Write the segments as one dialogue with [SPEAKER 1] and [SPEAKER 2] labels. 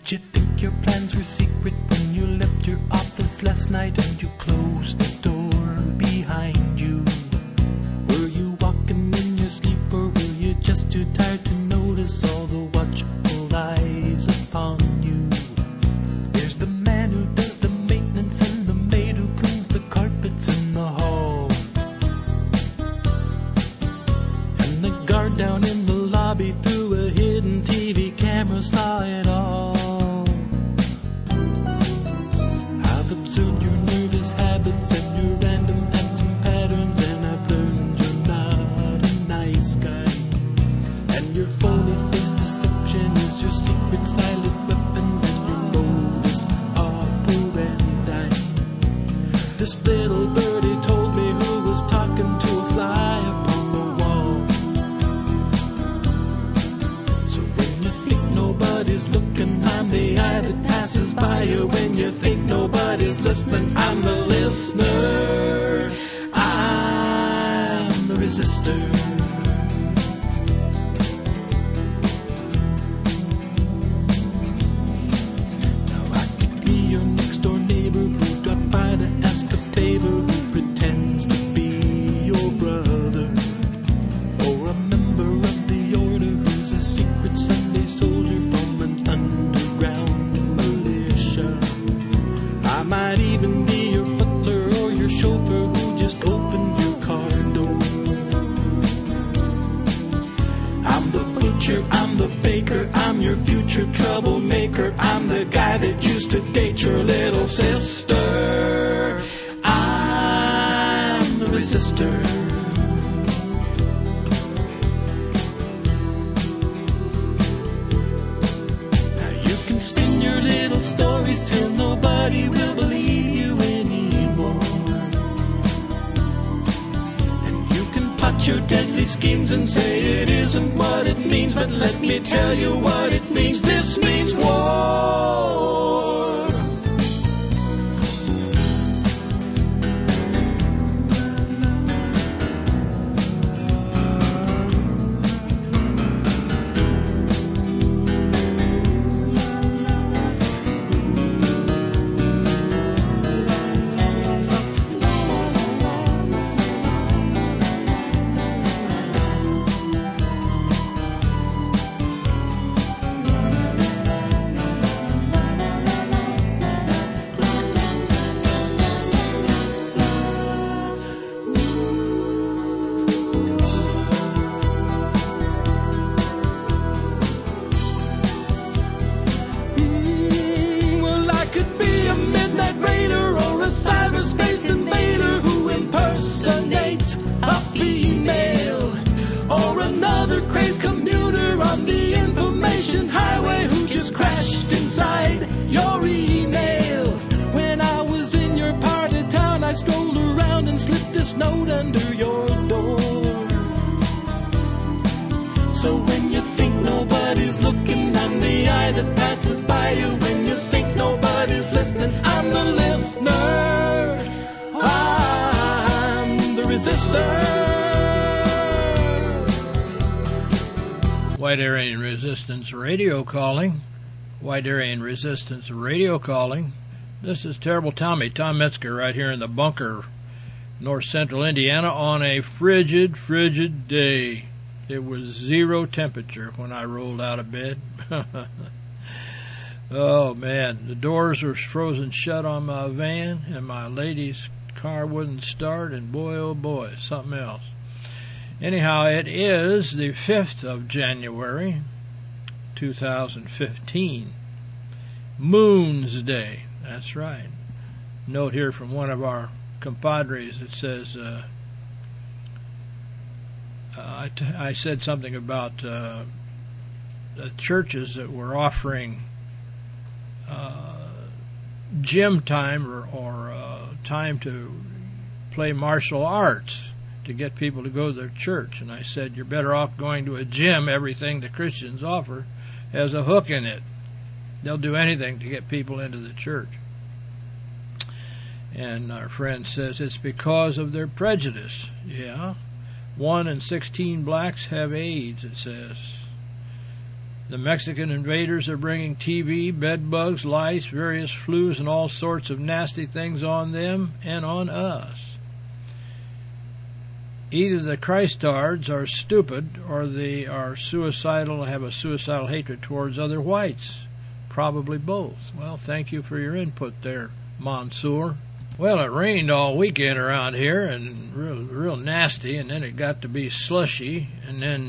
[SPEAKER 1] Did you think your plans were secret when you left your office last night and you closed the door behind you? Were you walking in your sleep, or were you just too tired to notice all the watchful eyes upon you? There's the man who does the maintenance and the maid who cleans the carpets in the hall, and the guard down in the lobby through a hidden TV camera saw it all. I've observed your nervous habits and your random acts and patterns, and I've learned you're not a nice guy. And your phony face deception is your secret silent weapon and your modus operandi. This little birdie told me who was talking to a fly upon the wall. So when you think nobody's looking, I'm the eye that passes by you. When you think nobody's listening, I'm the listener. I'm the resistor. Now I could be your next door neighbor who dropped by to ask a favor, who pretends to be your brother, or a member of the order who's a secret Sunday soldier from an underground militia. I might even be your butler or your chauffeur who just opened your car door. I'm the butcher, I'm the baker, I'm your future troublemaker. I'm the guy that used to date your little sister. I'm the resistor. Spin your little stories till nobody will believe you anymore. And you can plot your deadly schemes and say it isn't what it means, but let me tell you what it means. This means war.
[SPEAKER 2] White Aryan Resistance Radio calling. White Aryan Resistance Radio calling. This is Terrible Tommy, Tom Metzger, right here in the bunker, north central Indiana, on a frigid, frigid day. It was 0 temperature when I rolled out of bed. Oh, man. The doors were frozen shut on my van, and my lady's car wouldn't start, and boy, oh boy, something else. Anyhow, it is the 5th of January, 2015. Moon's Day. That's right. Note here from one of our compadres that says, I said something about the churches that were offering gym time or time to play martial arts to get people to go to their church. And I said, you're better off going to a gym. Everything the Christians offer has a hook in it. They'll do anything to get people into the church. And our friend says it's because of their prejudice. Yeah. 1 in 16 blacks have AIDS, it says. The Mexican invaders are bringing TB, bed bugs, lice, various flus, and all sorts of nasty things on them and on us. Either the Christards are stupid or they are suicidal, have a suicidal hatred towards other whites. Probably both. Well, thank you for your input there, Mansour. Well, it rained all weekend around here and real nasty, and then it got to be slushy, and then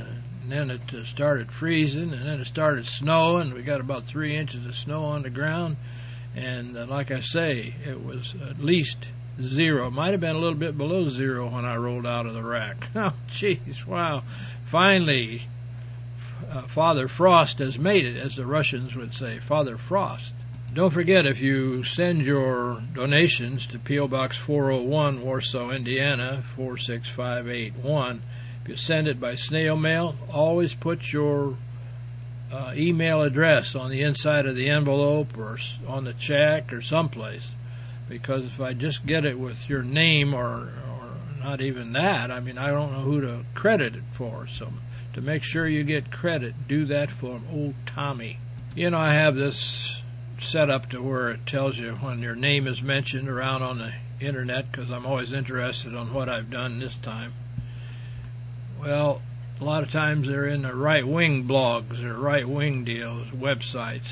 [SPEAKER 2] it started freezing, and then it started snowing. We got about 3 inches of snow on the ground, and like I say, it was at least zero. It might have been a little bit below zero when I rolled out of the rack. Oh, jeez, wow. Finally, Father Frost has made it, as the Russians would say, Father Frost. Don't forget, if you send your donations to P.O. Box 401, Warsaw, Indiana, 46581, if you send it by snail mail, always put your email address on the inside of the envelope or on the check or someplace. Because if I just get it with your name or not even that, I mean, I don't know who to credit it for. So to make sure you get credit, do that for old Tommy. You know, I have this set up to where it tells you when your name is mentioned around on the internet, because I'm always interested on what I've done this time. Well, a lot of times they're in the right-wing blogs or right-wing deals, websites.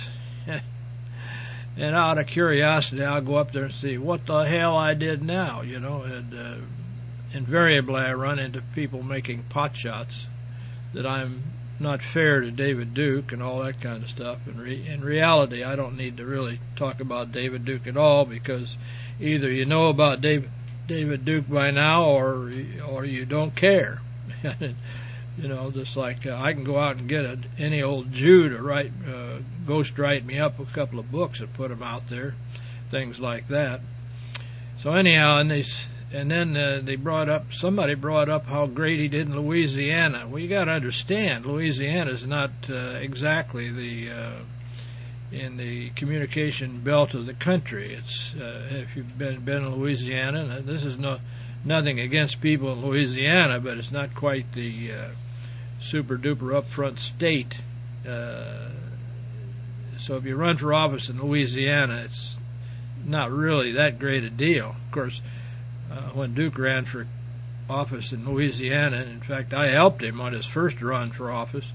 [SPEAKER 2] And out of curiosity, I'll go up there and see what the hell I did now, you know. And invariably, I run into people making pot shots that I'm not fair to David Duke and all that kind of stuff. In reality, I don't need to really talk about David Duke at all, because either you know about David Duke by now or you don't care. You know, just like I can go out and get any old Jew to ghost write me up a couple of books and put them out there, things like that. So anyhow, and then somebody brought up how great he did in Louisiana. Well, you got to understand, Louisiana is not exactly in the communication belt of the country. It's if you've been in Louisiana, and this is nothing against people in Louisiana, but it's not quite the super duper upfront state. So if you run for office in Louisiana, it's not really that great a deal. Of course, when Duke ran for office in Louisiana, and in fact I helped him on his first run for office,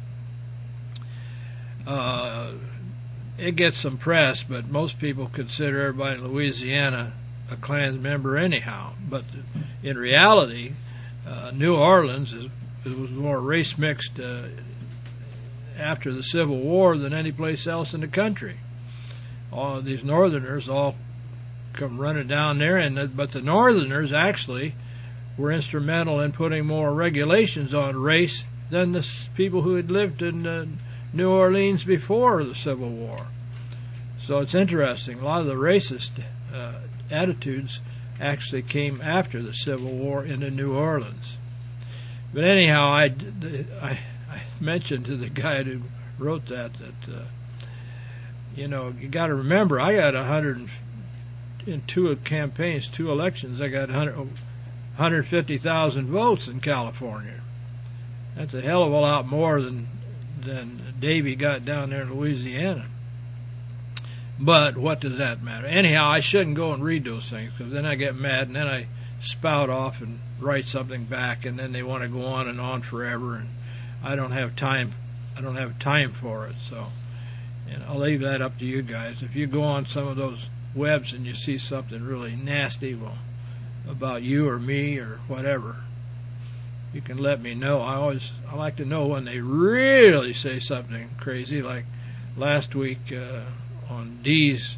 [SPEAKER 2] it gets some press, but most people consider everybody in Louisiana a Klan member anyhow. But in reality, New Orleans was more race mixed after the Civil War than any place else in the country. All of these Northerners all come running down there, but the Northerners actually were instrumental in putting more regulations on race than the people who had lived in New Orleans before the Civil War. So it's interesting. A lot of the racist attitudes actually came after the Civil War into New Orleans. But anyhow, I mentioned to the guy who wrote that you know, you got to remember, I got 102 campaigns, 2 elections, I got 150,000 votes in California. That's a hell of a lot more than Davy got down there in Louisiana. But what does that matter? Anyhow, I shouldn't go and read those things, because then I get mad, and then I spout off and write something back, and then they want to go on and on forever, and I don't have time. I don't have time for it. So, and I'll leave that up to you guys. If you go on some of those webs and you see something really nasty, well, about you or me or whatever, you can let me know. I like to know when they really say something crazy, like last week on Dee's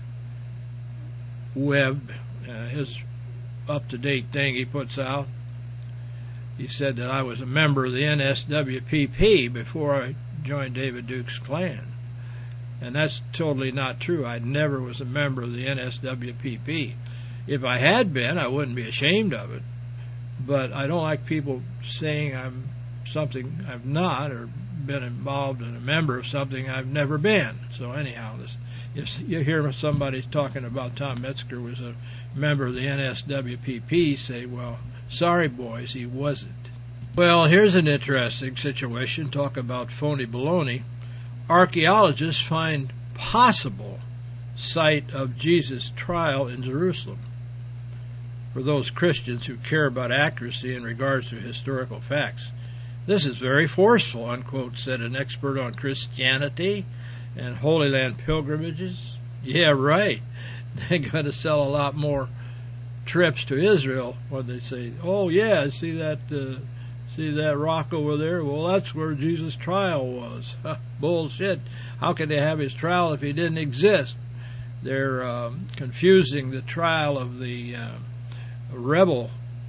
[SPEAKER 2] web, his up-to-date thing he puts out. He said that I was a member of the NSWPP before I joined David Duke's Klan. And that's totally not true. I never was a member of the NSWPP. If I had been, I wouldn't be ashamed of it. But I don't like people saying I'm something I've not, or been involved in a member of something I've never been. So anyhow, if you hear somebody talking about Tom Metzger was a member of the NSWPP, say, well, sorry, boys, he wasn't. Well, here's an interesting situation. Talk about phony baloney. archaeologists find possible site of Jesus' trial in Jerusalem. For those Christians who care about accuracy in regards to historical facts, this is very forceful, unquote, said an expert on Christianity and Holy Land pilgrimages. Yeah, right. They're going to sell a lot more trips to Israel when they say, oh, yeah, see that rock over there? Well, that's where Jesus' trial was. Bullshit. How could they have his trial if he didn't exist? They're confusing the trial of the rebel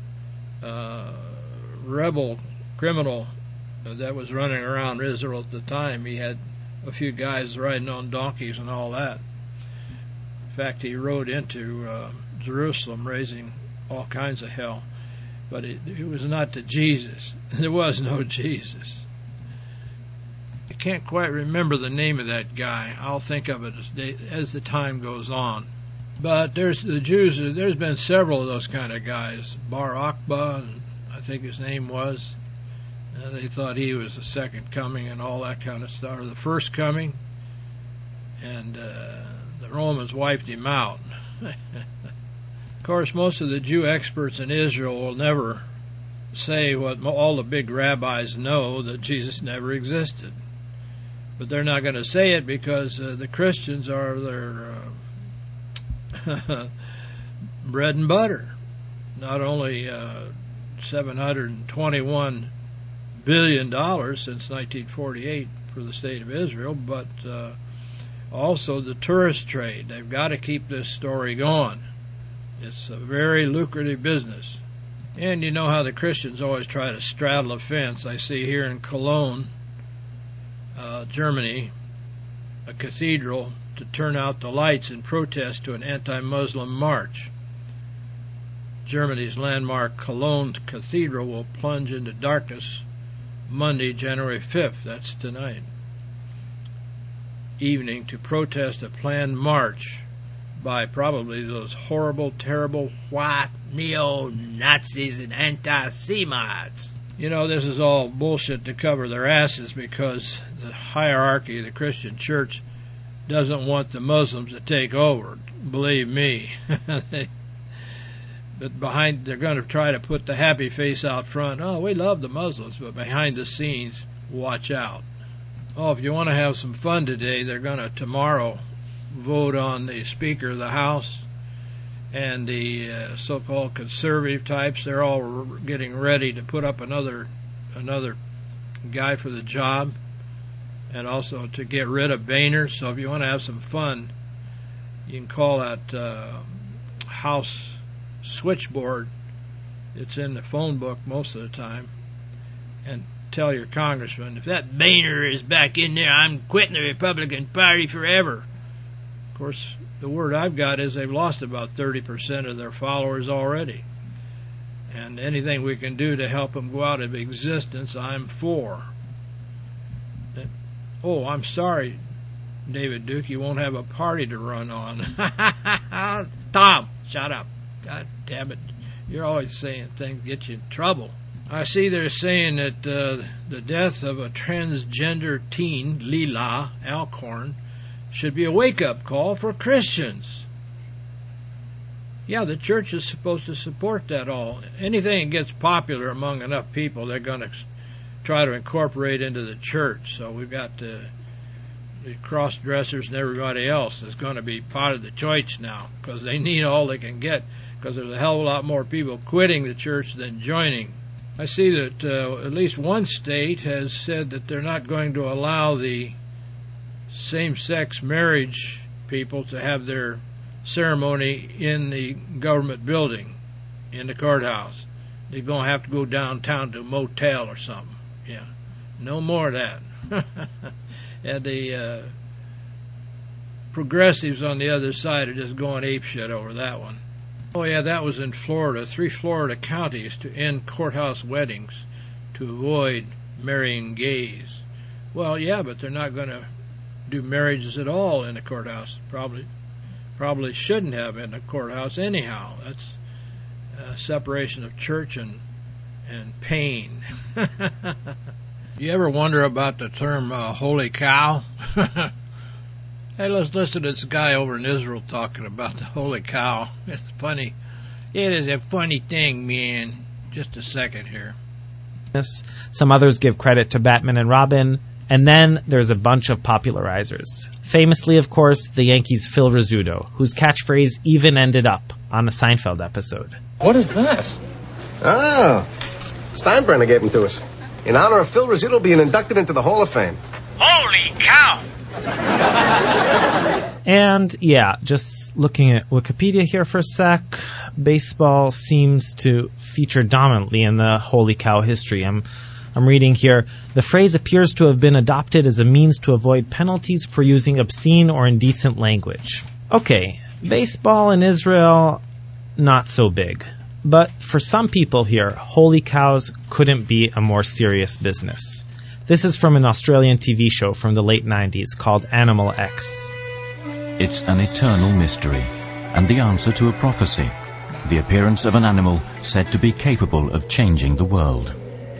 [SPEAKER 2] criminal that was running around Israel at the time. He had a few guys riding on donkeys and all that. In fact, he rode into Jerusalem raising all kinds of hell. But it was not the Jesus. There was no Jesus. I can't quite remember the name of that guy. I'll think of it as the time goes on. But there's the Jews. There's been several of those kind of guys. Bar Akba, I think his name was. They thought he was the second coming and all that kind of stuff, or the first coming. And the Romans wiped him out. Of course, most of the Jew experts in Israel will never say what all the big rabbis know, that Jesus never existed. But they're not going to say it because the Christians are their bread and butter. Not only $721 billion since 1948 for the state of Israel, but also the tourist trade. They've got to keep this story going. It's a very lucrative business. And you know how the Christians always try to straddle a fence. I see here in Cologne, Germany, a cathedral to turn out the lights in protest to an anti-Muslim march. Germany's landmark Cologne Cathedral will plunge into darkness Monday, January 5th, that's tonight, evening to protest a planned march by probably those horrible, terrible, white neo-Nazis and anti-Semites. You know, this is all bullshit to cover their asses because the hierarchy of the Christian church doesn't want the Muslims to take over. Believe me. But they're going to try to put the happy face out front. Oh, we love the Muslims, but behind the scenes, watch out. Oh, if you want to have some fun today, they're going to tomorrow vote on the Speaker of the House and the so-called conservative types. They're all getting ready to put up another guy for the job, and also to get rid of Boehner. So if you want to have some fun, you can call that House switchboard. It's in the phone book most of the time, and tell your congressman, if that Boehner is back in there, I'm quitting the Republican Party forever. Of course, the word I've got is they've lost about 30% of their followers already. And anything we can do to help them go out of existence, I'm for. Oh, I'm sorry, David Duke, you won't have a party to run on. Tom, shut up. God damn it. You're always saying things that get you in trouble. I see they're saying that the death of a transgender teen, Lila Alcorn, should be a wake-up call for Christians. Yeah, the church is supposed to support that all. Anything that gets popular among enough people, they're going to try to incorporate into the church. So we've got the cross-dressers and everybody else is going to be part of the church now because they need all they can get, because there's a hell of a lot more people quitting the church than joining. I see that at least one state has said that they're not going to allow the same-sex marriage people to have their ceremony in the government building, in the courthouse. They're going to have to go downtown to a motel or something. Yeah, no more of that. And the progressives on the other side are just going apeshit over that one. Oh, yeah, that was in Florida. 3 Florida counties to end courthouse weddings to avoid marrying gays. Well, yeah, but they're not going to do marriages at all in the courthouse. Probably shouldn't have in the courthouse anyhow. That's separation of church and pain. You ever wonder about the term holy cow? Hey, let's listen to this guy over in Israel talking about the holy cow. It's funny. It is a funny thing, man. Just a second here.
[SPEAKER 3] Some others give credit to Batman and Robin. And then there's a bunch of popularizers. Famously, of course, the Yankees' Phil Rizzuto, whose catchphrase even ended up on a Seinfeld episode.
[SPEAKER 4] What is this?
[SPEAKER 5] Oh, Steinbrenner gave them to us. In honor of Phil Rizzuto being inducted into the Hall of Fame.
[SPEAKER 6] Holy cow!
[SPEAKER 3] And, yeah, just looking at Wikipedia here for a sec, baseball seems to feature dominantly in the holy cow history. I'm reading here, the phrase appears to have been adopted as a means to avoid penalties for using obscene or indecent language. Okay, baseball in Israel, not so big. But for some people here, holy cows couldn't be a more serious business. This is from an Australian TV show from the late 90s called Animal X.
[SPEAKER 7] It's an eternal mystery, and the answer to a prophecy, the appearance of an animal said to be capable of changing the world.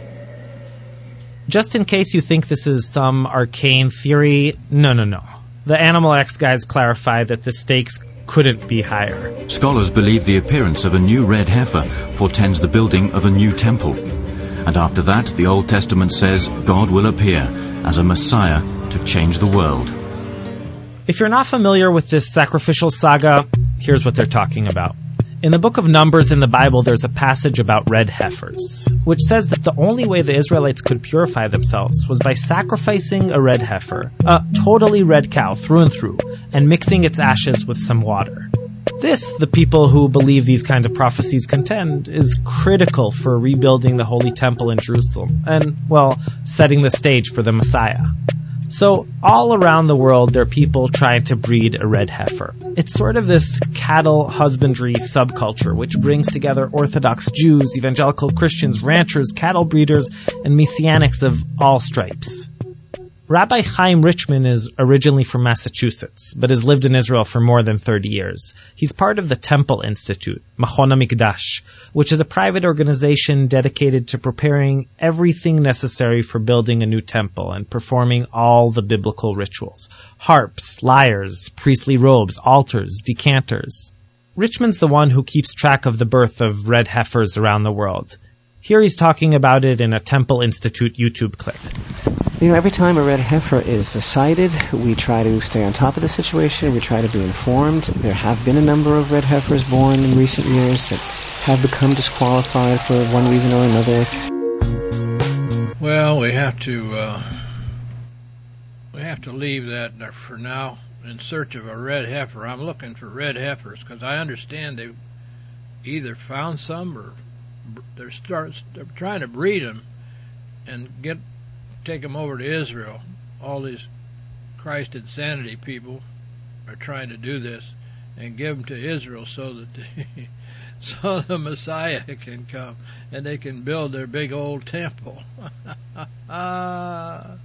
[SPEAKER 3] Just in case you think this is some arcane theory, no. The Animal X guys clarify that the stakes couldn't be higher.
[SPEAKER 7] Scholars believe the appearance of a new red heifer portends the building of a new temple. And after that, the Old Testament says God will appear as a Messiah to change the world.
[SPEAKER 3] If you're not familiar with this sacrificial saga, here's what they're talking about. In the book of Numbers in the Bible, there's a passage about red heifers, which says that the only way the Israelites could purify themselves was by sacrificing a red heifer, a totally red cow through and through, and mixing its ashes with some water. This, the people who believe these kind of prophecies contend, is critical for rebuilding the Holy Temple in Jerusalem, and, well, setting the stage for the Messiah. So, all around the world, there are people trying to breed a red heifer. It's sort of this cattle husbandry subculture, which brings together Orthodox Jews, evangelical Christians, ranchers, cattle breeders, and Messianics of all stripes. Rabbi Chaim Richman is originally from Massachusetts, but has lived in Israel for more than 30 years. He's part of the Temple Institute, Machon HaMikdash, which is a private organization dedicated to preparing everything necessary for building a new temple and performing all the biblical rituals. Harps, lyres, priestly robes, altars, decanters. Richman's the one who keeps track of the birth of red heifers around the world. Here he's talking about it in a Temple Institute YouTube clip.
[SPEAKER 8] Every time a red heifer is sighted, we try to stay on top of the situation. We try to be informed. There have been a number of red heifers born in recent years that have become disqualified for one reason or another.
[SPEAKER 2] Well, we have to leave that for now in search of a red heifer. I'm looking for red heifers because I understand they've either found some or they're trying to breed them and take them over to Israel. All these Christ insanity people are trying to do this and give them to Israel so that so the Messiah can come and they can build their big old temple. Yeah,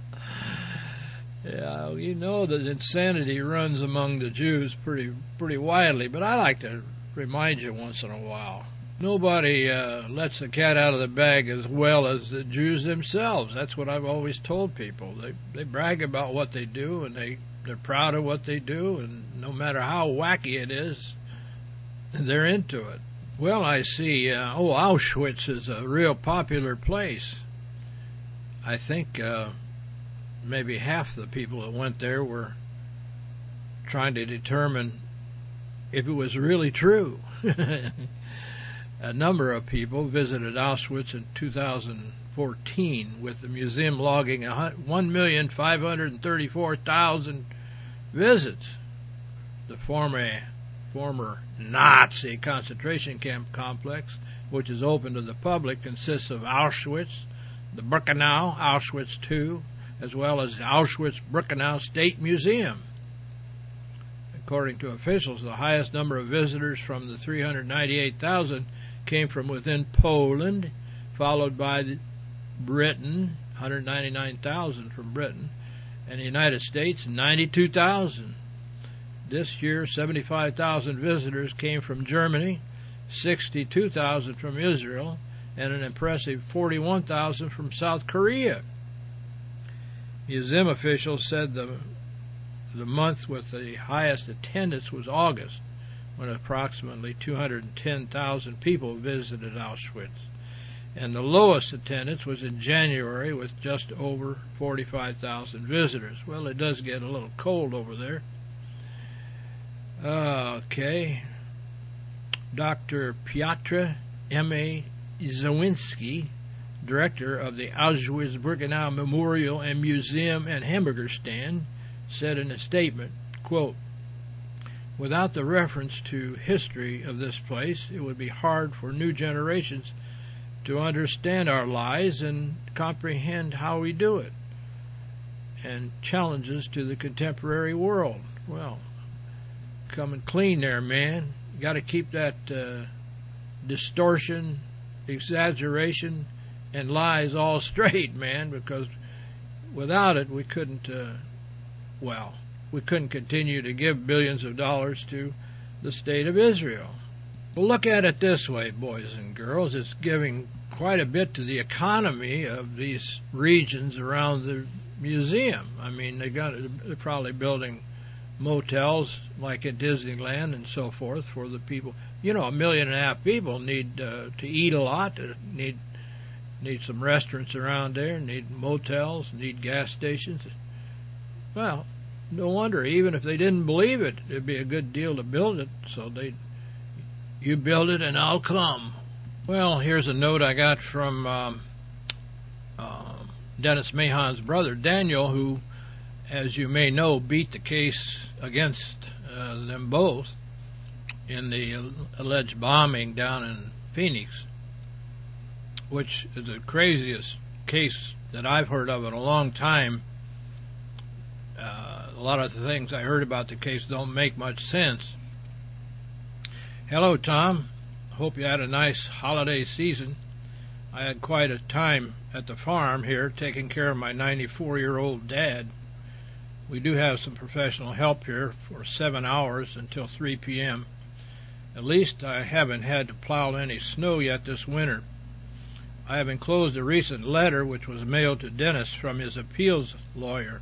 [SPEAKER 2] that insanity runs among the Jews pretty widely, but I like to remind you once in a while. Nobody lets the cat out of the bag as well as the Jews themselves. That's what I've always told people. They brag about what they do, and they're proud of what they do, and no matter how wacky it is, they're into it. Well, I see, Auschwitz is a real popular place. I think maybe half the people that went there were trying to determine if it was really true. A number of people visited Auschwitz in 2014, with the museum logging 1,534,000 visits. The former Nazi concentration camp complex, which is open to the public, consists of Auschwitz, the Birkenau, Auschwitz II, as well as the Auschwitz-Birkenau State Museum. According to officials, the highest number of visitors from the 398,000 came from within Poland, followed by Britain, 199,000 from Britain, and the United States, 92,000. This year, 75,000 visitors came from Germany, 62,000 from Israel, and an impressive 41,000 from South Korea. Museum officials said the month with the highest attendance was August, when approximately 210,000 people visited Auschwitz. And the lowest attendance was in January with just over 45,000 visitors. Well, it does get a little cold over there. Okay. Dr. Piotr M.A. Zawinski, director of the Auschwitz-Birkenau Memorial and Museum and Hamburger Stand, said in a statement, quote, "Without the reference to history of this place, it would be hard for new generations to understand our lies and comprehend how we do it, and challenges to the contemporary world." Well, coming clean there, man. You got to keep that distortion, exaggeration, and lies all straight, man, because without it we couldn't continue to give billions of dollars to the state of Israel. Well, look at it this way, boys and girls. It's giving quite a bit to the economy of these regions around the museum. I mean, they're probably building motels like at Disneyland and so forth for the people. 1.5 million people need to eat a lot, need some restaurants around there, need motels, need gas stations. Well, no wonder, even if they didn't believe it, it'd be a good deal to build it. So you build it and I'll come. Well, here's a note I got from Dennis Mahan's brother, Daniel, who, as you may know, beat the case against them both in the alleged bombing down in Phoenix, which is the craziest case that I've heard of in a long time. A lot of the things I heard about the case don't make much sense. Hello, Tom. Hope you had a nice holiday season. I had quite a time at the farm here taking care of my 94-year-old dad. We do have some professional help here for 7 hours until 3 p.m. At least I haven't had to plow any snow yet this winter. I have enclosed a recent letter which was mailed to Dennis from his appeals lawyer.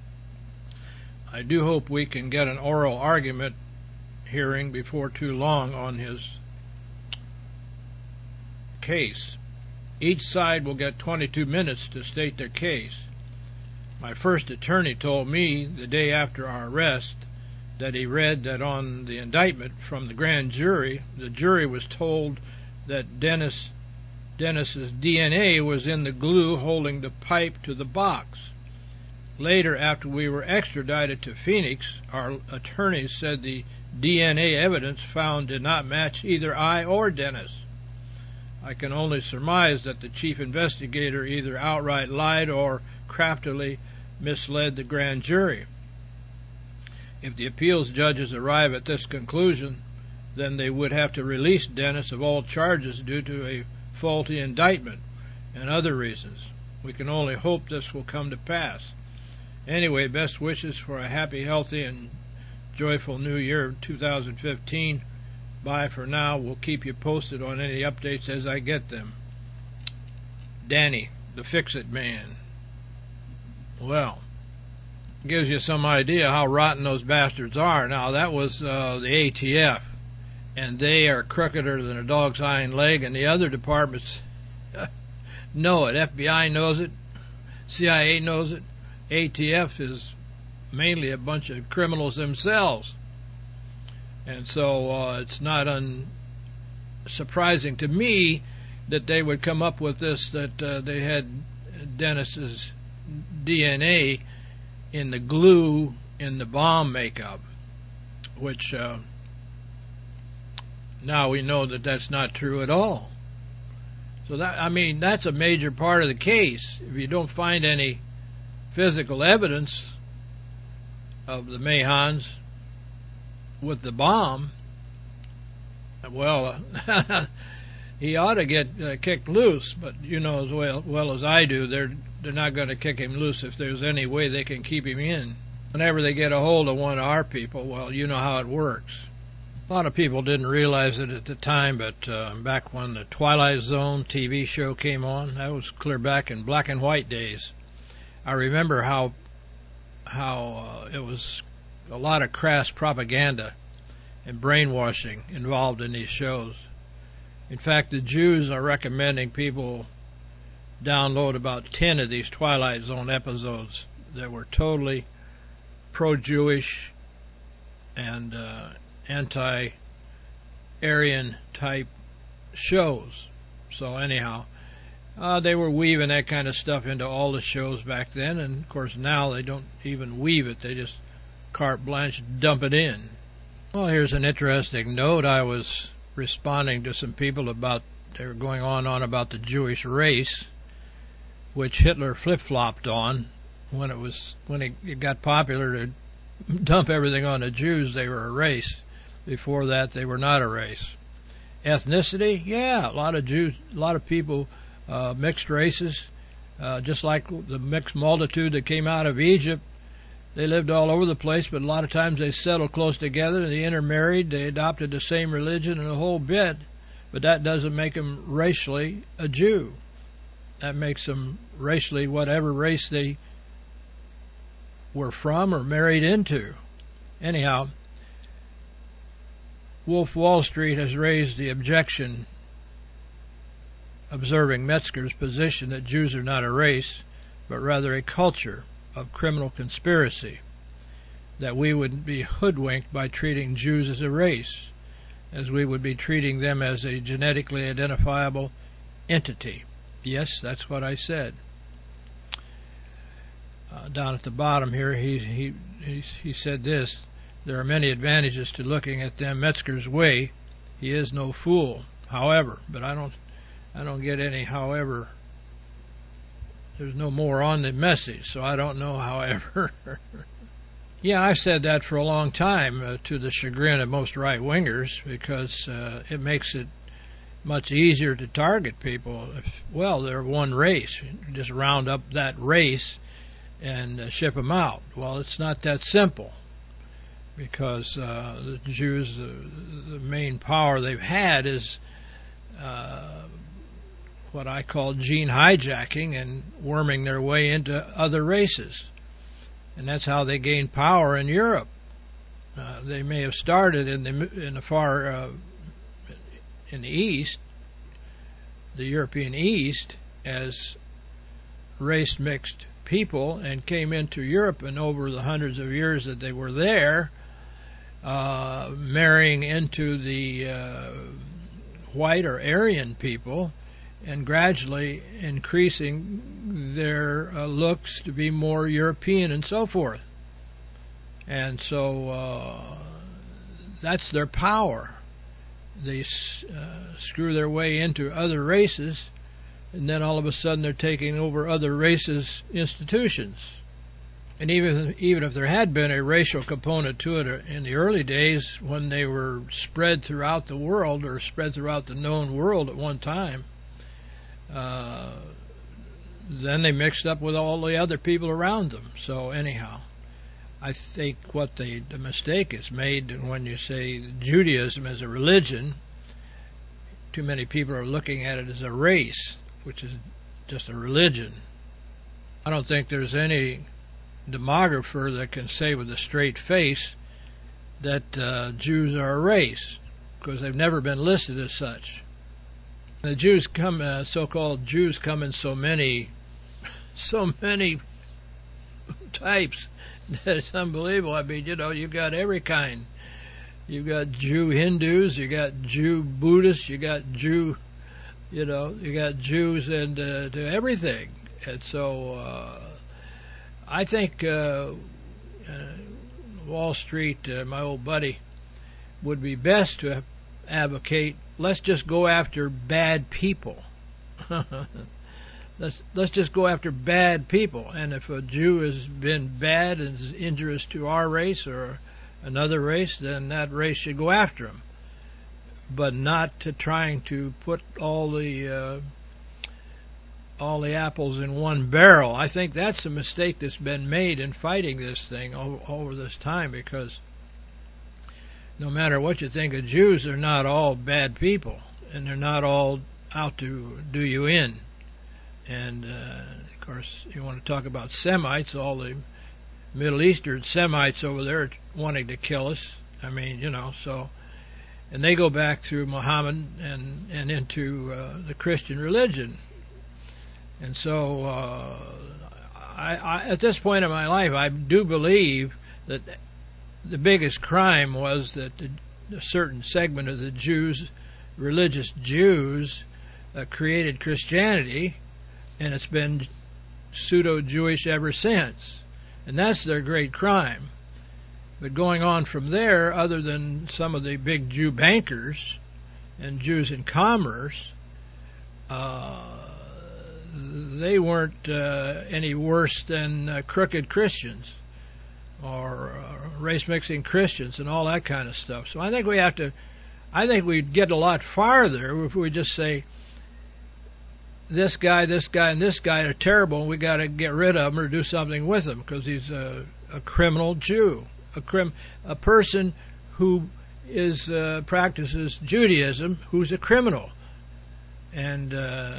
[SPEAKER 2] I do hope we can get an oral argument hearing before too long on his case. Each side will get 22 minutes to state their case. My first attorney told me the day after our arrest that he read that on the indictment from the grand jury, the jury was told that Dennis's DNA was in the glue holding the pipe to the box. Later, after we were extradited to Phoenix, our attorneys said the DNA evidence found did not match either I or Dennis. I can only surmise that the chief investigator either outright lied or craftily misled the grand jury. If the appeals judges arrive at this conclusion, then they would have to release Dennis of all charges due to a faulty indictment and other reasons. We can only hope this will come to pass. Anyway, best wishes for a happy, healthy, and joyful new year 2015. Bye for now. We'll keep you posted on any updates as I get them. Danny, the Fix-It Man. Well, gives you some idea how rotten those bastards are. Now, that was the ATF, and they are crookeder than a dog's hind leg, and the other departments know it. FBI knows it. CIA knows it. ATF is mainly a bunch of criminals themselves. And so it's not unsurprising to me that they would come up with this, that they had Dennis's DNA in the glue in the bomb makeup, which now we know that that's not true at all. So that's a major part of the case. If you don't find any physical evidence of the Mahans with the bomb, well, he ought to get kicked loose. But you know as well as I do, they're not going to kick him loose if there's any way they can keep him in. Whenever they get a hold of one of our people, well, you know how it works. A lot of people didn't realize it at the time, but back when the Twilight Zone TV show came on, that was clear back in black and white days. I remember how it was a lot of crass propaganda and brainwashing involved in these shows. In fact, the Jews are recommending people download about 10 of these Twilight Zone episodes that were totally pro-Jewish and anti-Aryan type shows. So anyhow, they were weaving that kind of stuff into all the shows back then, and of course now they don't even weave it, they just carte blanche dump it in. Well, here's an interesting note. I was responding to some people about, they were going on about the Jewish race, which Hitler flip-flopped on when it got popular to dump everything on the Jews. They were a race. Before that, they were not a race. Ethnicity, yeah, a lot of Jews, a lot of people, mixed races, just like the mixed multitude that came out of Egypt. They lived all over the place, but a lot of times they settled close together, they intermarried, they adopted the same religion and a whole bit, but that doesn't make them racially a Jew. That makes them racially whatever race they were from or married into. Anyhow, Wolf Wall Street has raised the objection, observing Metzger's position that Jews are not a race, but rather a culture of criminal conspiracy, that we would be hoodwinked by treating Jews as a race, as we would be treating them as a genetically identifiable entity. Yes, that's what I said. Down at the bottom here, he said this: there are many advantages to looking at them Metzger's way. He is no fool. However, but I don't get any however. There's no more on the message, so I don't know however. Yeah, I've said that for a long time, to the chagrin of most right-wingers, because it makes it much easier to target people. Well, they're one race. Just round up that race and ship them out. Well, it's not that simple, because the Jews, the main power they've had is what I call gene hijacking and worming their way into other races. And that's how they gained power in Europe. They may have started in the East, the European East, as race-mixed people, and came into Europe, and over the hundreds of years that they were there, marrying into the white or Aryan people, and gradually increasing their looks to be more European and so forth. And so that's their power. They screw their way into other races, and then all of a sudden they're taking over other races' institutions. And even if there had been a racial component to it in the early days, when they were spread throughout the world, or spread throughout the known world at one time, then they mixed up with all the other people around them. So anyhow, I think what the mistake is made when you say Judaism as a religion, too many people are looking at it as a race, which is just a religion. I don't think there's any demographer that can say with a straight face that Jews are a race, because they've never been listed as such. The Jews come, so-called Jews come in so many types that it's unbelievable. I mean, you've got every kind. You've got Jew Hindus, you got Jew Buddhists, you got Jew, you got Jews and to everything. And so I think Wall Street, my old buddy, would be best to advocate, let's just go after bad people. Let's just go after bad people. And if a Jew has been bad and is injurious to our race or another race, then that race should go after him. But not to trying to put all the apples in one barrel. I think that's a mistake that's been made in fighting this thing over this time, because no matter what you think of Jews, they're not all bad people, and they're not all out to do you in. And of course, you want to talk about Semites, all the Middle Eastern Semites over there wanting to kill us. I mean, so, and they go back through Muhammad and into the Christian religion. And so, I at this point in my life, I do believe that the biggest crime was that a certain segment of the Jews, religious Jews, created Christianity, and it's been pseudo-Jewish ever since. And that's their great crime. But going on from there, other than some of the big Jew bankers and Jews in commerce, they weren't any worse than crooked Christians or race-mixing Christians and all that kind of stuff. So I think we'd get a lot farther if we just say, this guy, and this guy are terrible, and we got to get rid of him or do something with him because he's a criminal Jew, a person who practices Judaism who's a criminal. And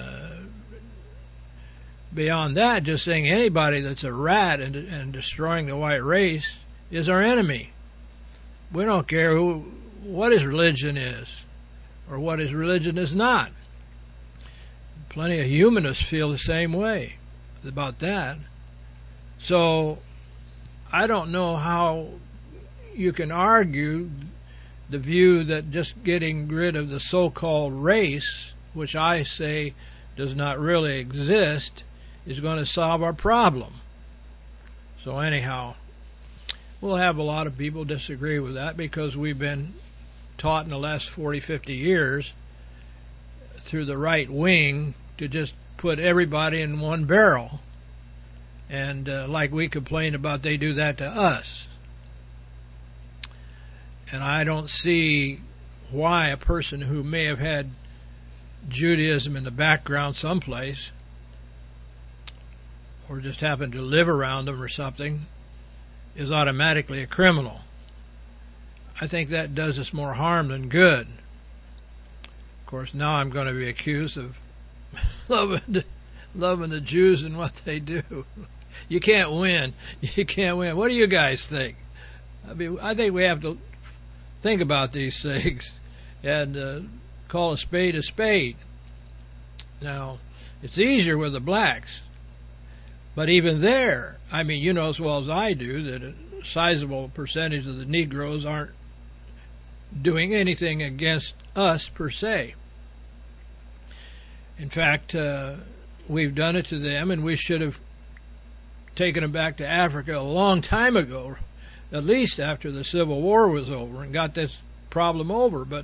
[SPEAKER 2] beyond that, just saying anybody that's a rat and destroying the white race is our enemy. We don't care what his religion is or what his religion is not. Plenty of humanists feel the same way about that. So I don't know how you can argue the view that just getting rid of the so-called race, which I say does not really exist, is going to solve our problem. So anyhow, we'll have a lot of people disagree with that because we've been taught in the last 40, 50 years through the right wing to just put everybody in one barrel. And like we complain about, they do that to us. And I don't see why a person who may have had Judaism in the background someplace or just happened to live around them or something is automatically a criminal. I think that does us more harm than good. Of course, now I'm going to be accused of loving the Jews and what they do. You can't win. You can't win. What do you guys think? I mean, I think we have to think about these things and call a spade a spade. Now, it's easier with the blacks. But even there, I mean, you know as well as I do that a sizable percentage of the Negroes aren't doing anything against us per se. In fact, we've done it to them, and we should have taken them back to Africa a long time ago, at least after the Civil War was over, and got this problem over. But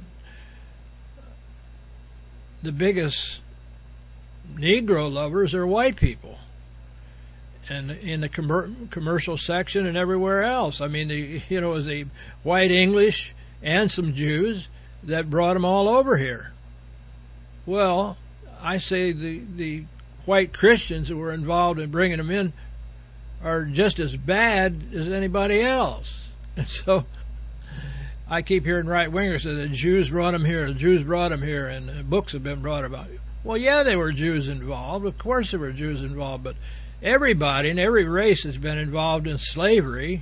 [SPEAKER 2] the biggest Negro lovers are white people. And in the commercial section and everywhere else. I mean, it was the white English and some Jews that brought them all over here. Well, I say the white Christians who were involved in bringing them in are just as bad as anybody else. And so I keep hearing right-wingers say the Jews brought them here, the Jews brought them here, and books have been brought about. Well, yeah, there were Jews involved. Of course there were Jews involved, but everybody in every race has been involved in slavery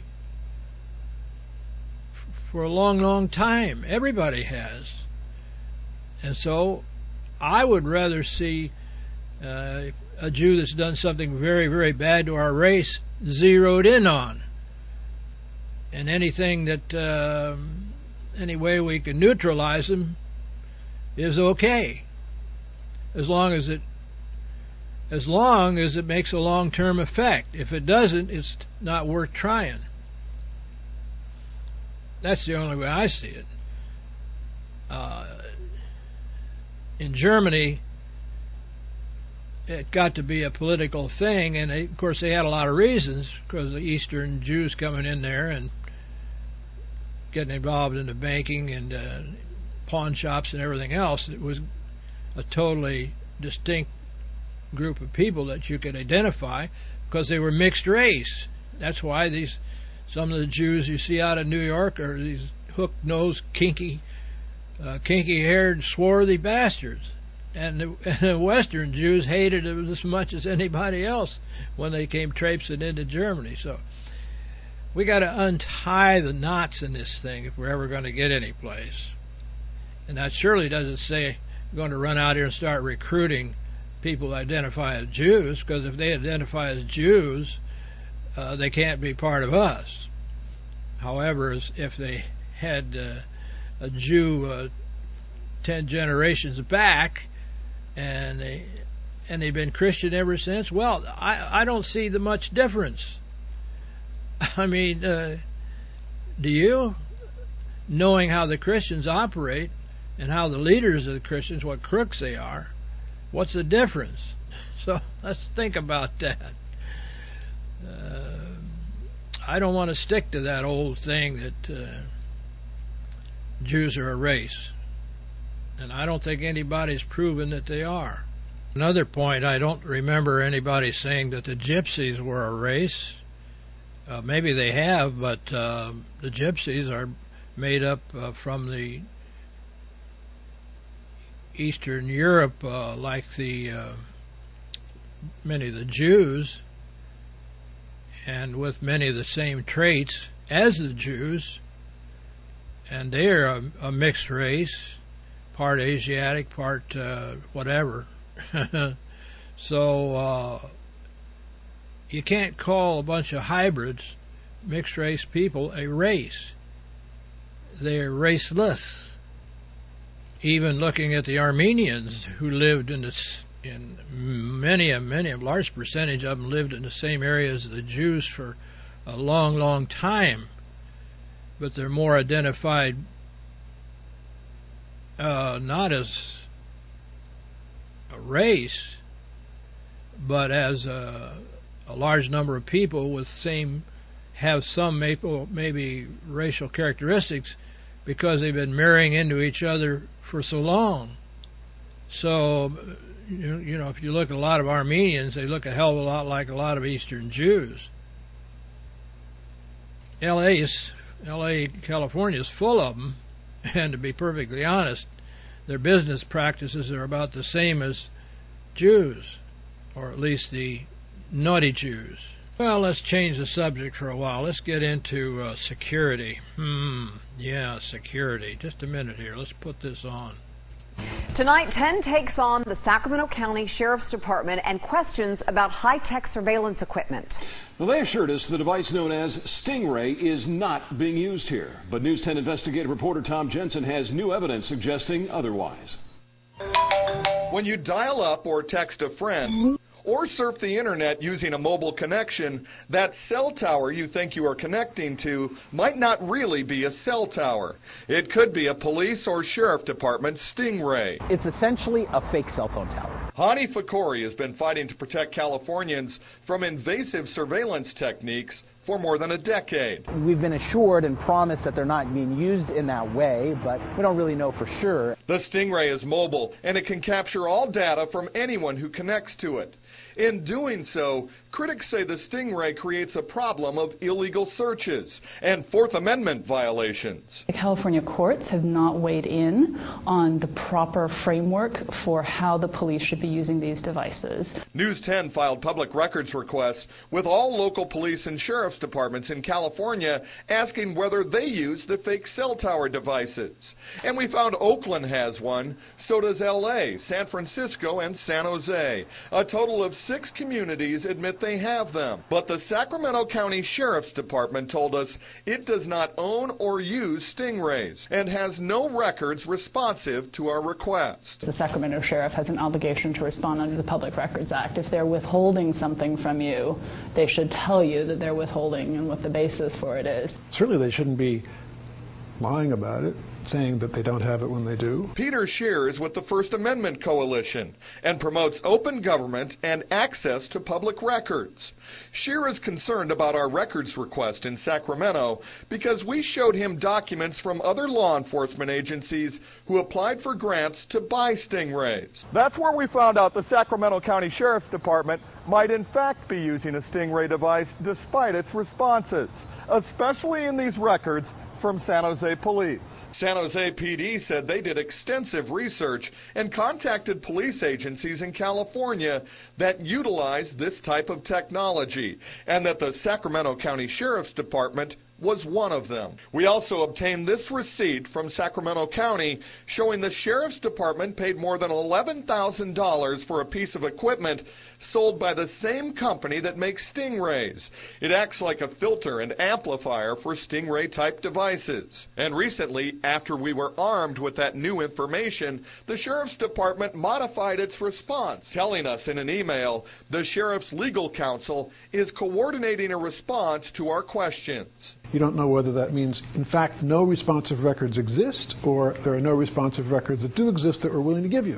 [SPEAKER 2] for a long, long time. Everybody has. And so I would rather see a Jew that's done something very, very bad to our race zeroed in on. And anything that, any way we can neutralize them is okay. As long as it makes a long-term effect. If it doesn't, it's not worth trying. That's the only way I see it. In Germany, it got to be a political thing, and of course they had a lot of reasons, because the Eastern Jews coming in there and getting involved in the banking and pawn shops and everything else. It was a totally distinct group of people that you could identify because they were mixed race. That's why some of the Jews you see out of New York are these hook-nosed, kinky-haired, swarthy bastards. And the Western Jews hated it as much as anybody else when they came traipsing into Germany. So we got to untie the knots in this thing if we're ever going to get any place. And that surely doesn't say we're going to run out here and start recruiting people who identify as Jews, because if they identify as Jews, they can't be part of us. However, if they had a Jew 10 generations back, and they've been Christian ever since, well, I don't see the much difference. I mean, do you? Knowing how the Christians operate and how the leaders of the Christians, what crooks they are, what's the difference? So let's think about that. I don't want to stick to that old thing that Jews are a race. And I don't think anybody's proven that they are. Another point, I don't remember anybody saying that the Gypsies were a race. Maybe they have, but the Gypsies are made up from the Eastern Europe, like many of the Jews, and with many of the same traits as the Jews, and they're a mixed race. Part Asiatic, part whatever. So you can't call a bunch of hybrids, mixed race people, a race. They're raceless. Even looking at the Armenians, who lived in a large percentage of them lived in the same area as the Jews for a long, long time, but they're more identified not as a race, but as a large number of people have some maybe racial characteristics, because they've been marrying into each other for so long. So, you know, if you look at a lot of Armenians, they look a hell of a lot like a lot of Eastern Jews. L.A., California is full of them. And to be perfectly honest, their business practices are about the same as Jews, or at least the naughty Jews. Well, let's change the subject for a while. Let's get into security. Yeah, security. Just a minute here. Let's put this on.
[SPEAKER 4] Tonight, 10 takes on the Sacramento County Sheriff's Department and questions about high-tech surveillance equipment.
[SPEAKER 9] Well, they assured us the device known as Stingray is not being used here. But News 10 investigative reporter Tom Jensen has new evidence suggesting otherwise.
[SPEAKER 10] When you dial up or text a friend, or surf the internet using a mobile connection, that cell tower you think you are connecting to might not really be a cell tower. It could be a police or sheriff department Stingray.
[SPEAKER 11] It's essentially a fake cell phone tower.
[SPEAKER 10] Hani Fakori has been fighting to protect Californians from invasive surveillance techniques for more than a decade.
[SPEAKER 11] We've been assured and promised that they're not being used in that way, but we don't really know for sure.
[SPEAKER 10] The Stingray is mobile, and it can capture all data from anyone who connects to it. In doing so, critics say the Stingray creates a problem of illegal searches and Fourth Amendment violations.
[SPEAKER 12] The California courts have not weighed in on the proper framework for how the police should be using these devices.
[SPEAKER 10] News 10 filed public records requests with all local police and sheriff's departments in California asking whether they use the fake cell tower devices. And we found Oakland has one, so does L.A., San Francisco, and San Jose. A total of 6 communities admit they have them. But the Sacramento County Sheriff's Department told us it does not own or use Stingrays and has no records responsive to our request.
[SPEAKER 12] The Sacramento Sheriff has an obligation to respond under the Public Records Act. If they're withholding something from you, they should tell you that they're withholding and what the basis for it is.
[SPEAKER 13] Certainly they shouldn't be lying about it, saying that they don't have it when they do.
[SPEAKER 10] Peter Scheer is with the First Amendment Coalition and promotes open government and access to public records. Scheer is concerned about our records request in Sacramento because we showed him documents from other law enforcement agencies who applied for grants to buy Stingrays. That's where we found out the Sacramento County Sheriff's Department might in fact be using a Stingray device despite its responses, especially in these records from San Jose Police. San Jose PD said they did extensive research and contacted police agencies in California that utilize this type of technology, and that the Sacramento County Sheriff's Department was one of them. We also obtained this receipt from Sacramento County showing the Sheriff's Department paid more than $11,000 for a piece of equipment sold by the same company that makes Stingrays. It acts like a filter and amplifier for Stingray-type devices. And recently, after we were armed with that new information, the Sheriff's Department modified its response, telling us in an email the Sheriff's Legal Counsel is coordinating a response to our questions.
[SPEAKER 13] You don't know whether that means, in fact, no responsive records exist, or there are no responsive records that do exist that we're willing to give you.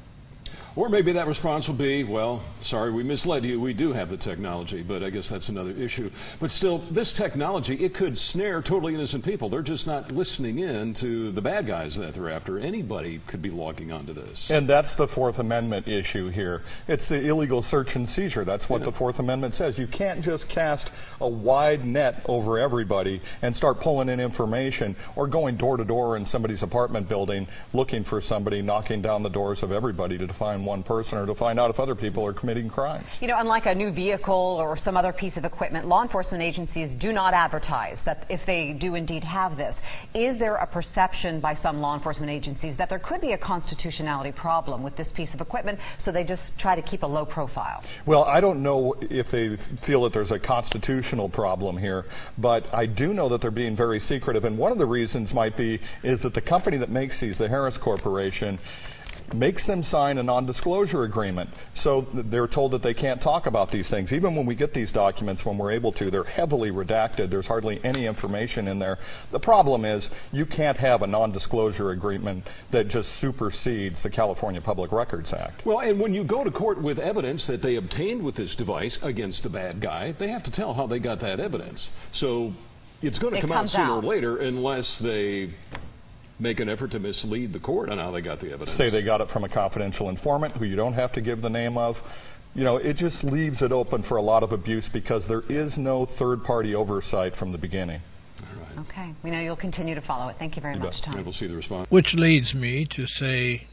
[SPEAKER 9] Or maybe that response will be, well, sorry, we misled you. We do have the technology, but I guess that's another issue. But still, this technology, it could snare totally innocent people. They're just not listening in to the bad guys that they're after. Anybody could be logging onto this.
[SPEAKER 14] And that's the Fourth Amendment issue here. It's the illegal search and seizure. That's what the Fourth Amendment says. You can't just cast a wide net over everybody and start pulling in information or going door to door in somebody's apartment building looking for somebody, knocking down the doors of everybody to find one person or to find out if other people are committing crimes.
[SPEAKER 4] You know, unlike a new vehicle or some other piece of equipment, law enforcement agencies do not advertise that if they do indeed have this. Is there a perception by some law enforcement agencies that there could be a constitutionality problem with this piece of equipment, so they just try to keep a low profile?
[SPEAKER 14] Well, I don't know if they feel that there's a constitutional problem here, but I do know that they're being very secretive, and one of the reasons might be is that the company that makes these, the Harris Corporation, makes them sign a non-disclosure agreement. So they're told that they can't talk about these things. Even when we get these documents, when we're able to, they're heavily redacted. There's hardly any information in there. The problem is you can't have a non-disclosure agreement that just supersedes the California Public Records Act.
[SPEAKER 9] Well, and when you go to court with evidence that they obtained with this device against the bad guy, they have to tell how they got that evidence. So it's going to come out sooner or later unless they make an effort to mislead the court on how they got the evidence.
[SPEAKER 14] Say they got it from a confidential informant who you don't have to give the name of. You know, it just leaves it open for a lot of abuse because there is no third-party oversight from the beginning.
[SPEAKER 9] All right.
[SPEAKER 4] Okay. We know you'll continue to follow it. Thank you very much, Tom.
[SPEAKER 9] And we'll see the response.
[SPEAKER 2] Which leads me to say,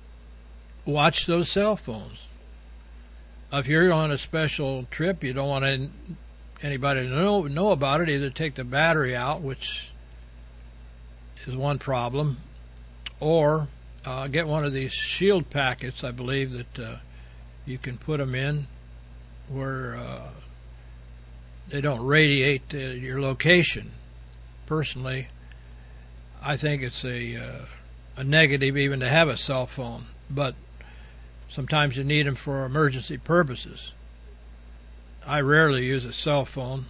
[SPEAKER 2] watch those cell phones. If you're on a special trip, you don't want anybody to know about it. Either take the battery out, which is one problem, or get one of these shield packets, I believe, that you can put them in where they don't radiate your location. Personally, I think it's a negative even to have a cell phone, but sometimes you need them for emergency purposes. I rarely use a cell phone,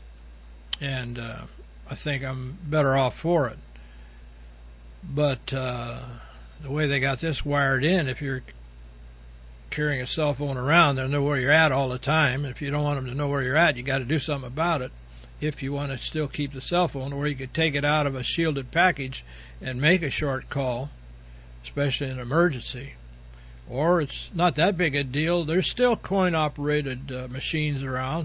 [SPEAKER 2] and I think I'm better off for it. But the way they got this wired in, if you're carrying a cell phone around, they'll know where you're at all the time. If you don't want them to know where you're at, you got to do something about it. If you want to still keep the cell phone, or you could take it out of a shielded package and make a short call, especially in an emergency. Or it's not that big a deal. There's still coin-operated machines around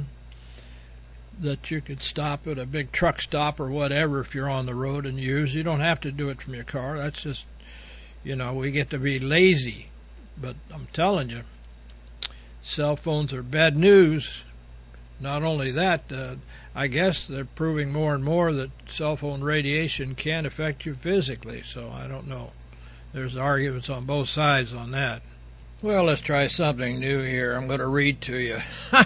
[SPEAKER 2] that you could stop at a big truck stop or whatever if you're on the road and use. You don't have to do it from your car. That's just, we get to be lazy. But I'm telling you, cell phones are bad news. Not only that, I guess they're proving more and more that cell phone radiation can affect you physically. So I don't know. There's arguments on both sides on that. Well, let's try something new here. I'm going to read to you.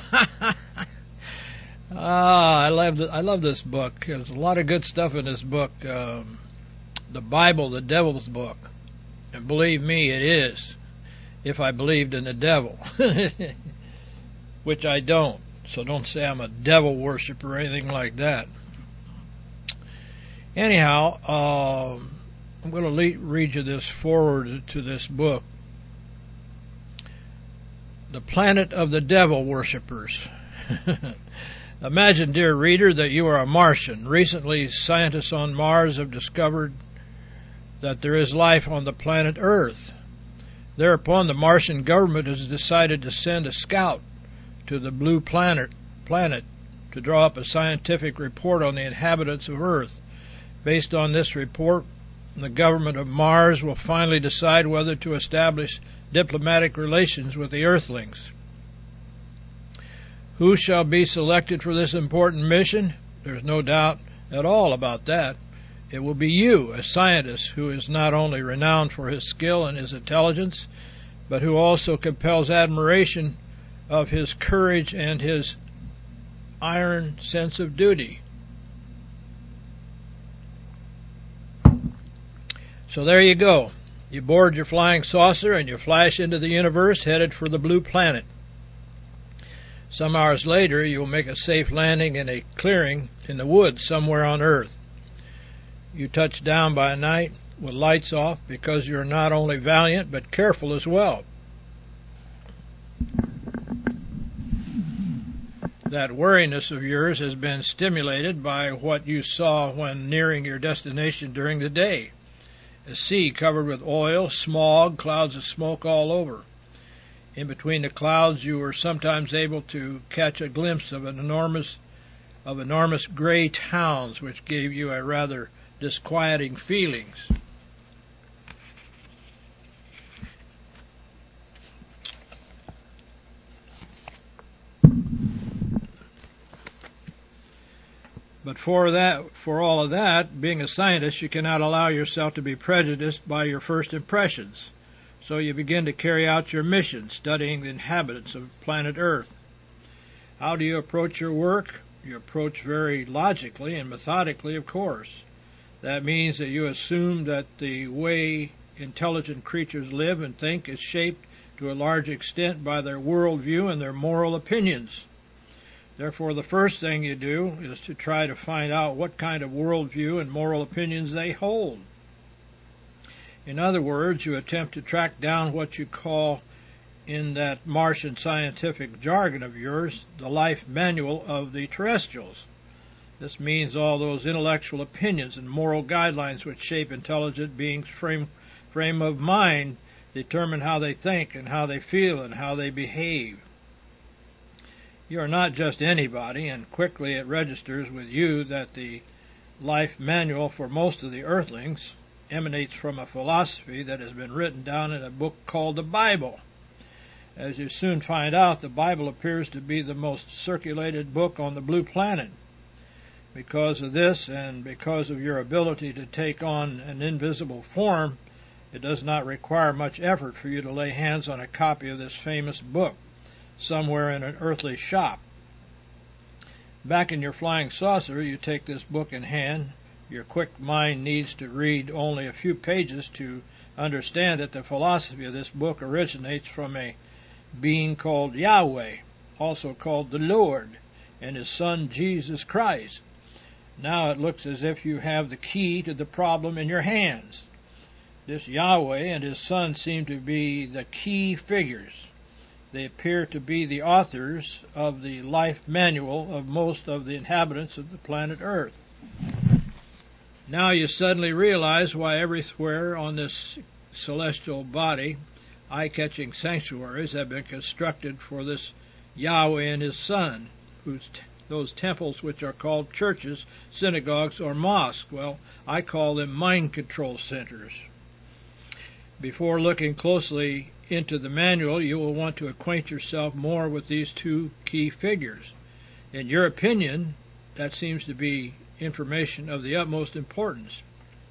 [SPEAKER 2] I love this book. There's a lot of good stuff in this book. The Bible, the devil's book. And believe me, it is. If I believed in the devil. Which I don't. So don't say I'm a devil worshiper or anything like that. Anyhow, I'm going to read you this forward to this book. The Planet of the Devil Worshippers. Imagine, dear reader, that you are a Martian. Recently, scientists on Mars have discovered that there is life on the planet Earth. Thereupon, the Martian government has decided to send a scout to the blue planet to draw up a scientific report on the inhabitants of Earth. Based on this report, the government of Mars will finally decide whether to establish diplomatic relations with the Earthlings. Who shall be selected for this important mission? There's no doubt at all about that. It will be you, a scientist who is not only renowned for his skill and his intelligence, but who also compels admiration of his courage and his iron sense of duty. So there you go. You board your flying saucer and you flash into the universe headed for the blue planet. Some hours later, you'll make a safe landing in a clearing in the woods somewhere on Earth. You touch down by night with lights off because you're not only valiant but careful as well. That wariness of yours has been stimulated by what you saw when nearing your destination during the day. A sea covered with oil, smog, clouds of smoke all over. In between the clouds you were sometimes able to catch a glimpse of enormous gray towns, which gave you a rather disquieting feelings. But for all of that, being a scientist, you cannot allow yourself to be prejudiced by your first impressions. So you begin to carry out your mission, studying the inhabitants of planet Earth. How do you approach your work? You approach very logically and methodically, of course. That means that you assume that the way intelligent creatures live and think is shaped to a large extent by their worldview and their moral opinions. Therefore, the first thing you do is to try to find out what kind of worldview and moral opinions they hold. In other words, you attempt to track down what you call, in that Martian scientific jargon of yours, the life manual of the terrestrials. This means all those intellectual opinions and moral guidelines which shape intelligent beings' frame of mind, determine how they think and how they feel and how they behave. You are not just anybody, and quickly it registers with you that the life manual for most of the Earthlings emanates from a philosophy that has been written down in a book called the Bible. As you soon find out, the Bible appears to be the most circulated book on the blue planet. Because of this, and because of your ability to take on an invisible form, it does not require much effort for you to lay hands on a copy of this famous book somewhere in an earthly shop. Back in your flying saucer, you take this book in hand. Your quick mind needs to read only a few pages to understand that the philosophy of this book originates from a being called Yahweh, also called the Lord, and his Son Jesus Christ. Now it looks as if you have the key to the problem in your hands. This Yahweh and his Son seem to be the key figures. They appear to be the authors of the life manual of most of the inhabitants of the planet Earth. Now you suddenly realize why everywhere on this celestial body, eye-catching sanctuaries have been constructed for this Yahweh and his Son, those temples which are called churches, synagogues, or mosques. Well, I call them mind control centers. Before looking closely into the manual, you will want to acquaint yourself more with these two key figures. In your opinion, that seems to be information of the utmost importance.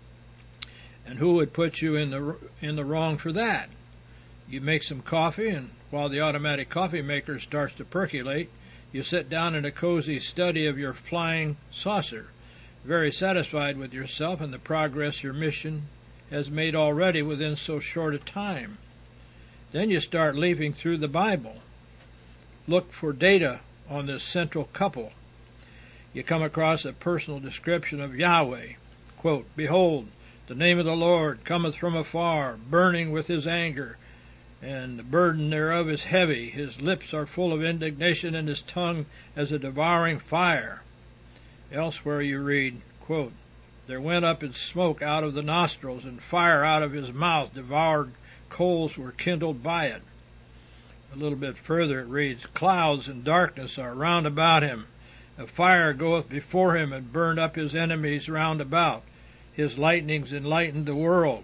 [SPEAKER 2] And who would put you in the wrong for that? You make some coffee, and while the automatic coffee maker starts to percolate, you sit down in a cozy study of your flying saucer, very satisfied with yourself and the progress your mission has made already within so short a time. Then you start leafing through the Bible. Look for data on this central couple. You come across a personal description of Yahweh. Quote, "Behold, the name of the Lord cometh from afar, burning with his anger, and the burden thereof is heavy. His lips are full of indignation, and his tongue as a devouring fire." Elsewhere you read, quote, "There went up in smoke out of the nostrils, and fire out of his mouth devoured coals were kindled by it." A little bit further it reads, "Clouds and darkness are round about him. A fire goeth before him, and burned up his enemies round about. His lightnings enlightened the world.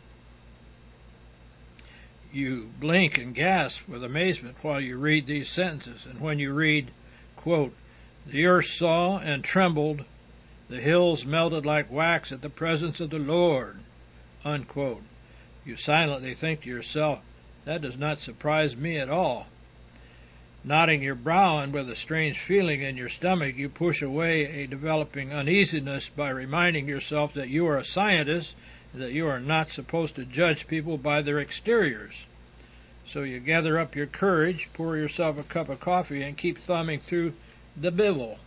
[SPEAKER 2] You blink and gasp with amazement while you read these sentences. And when you read, quote, the earth saw and trembled, the hills melted like wax at the presence of the Lord, unquote, you silently think to yourself, that does not surprise me at all. Knotting your brow and with a strange feeling in your stomach, you push away a developing uneasiness by reminding yourself that you are a scientist and that you are not supposed to judge people by their exteriors. So you gather up your courage, pour yourself a cup of coffee, and keep thumbing through the Bible.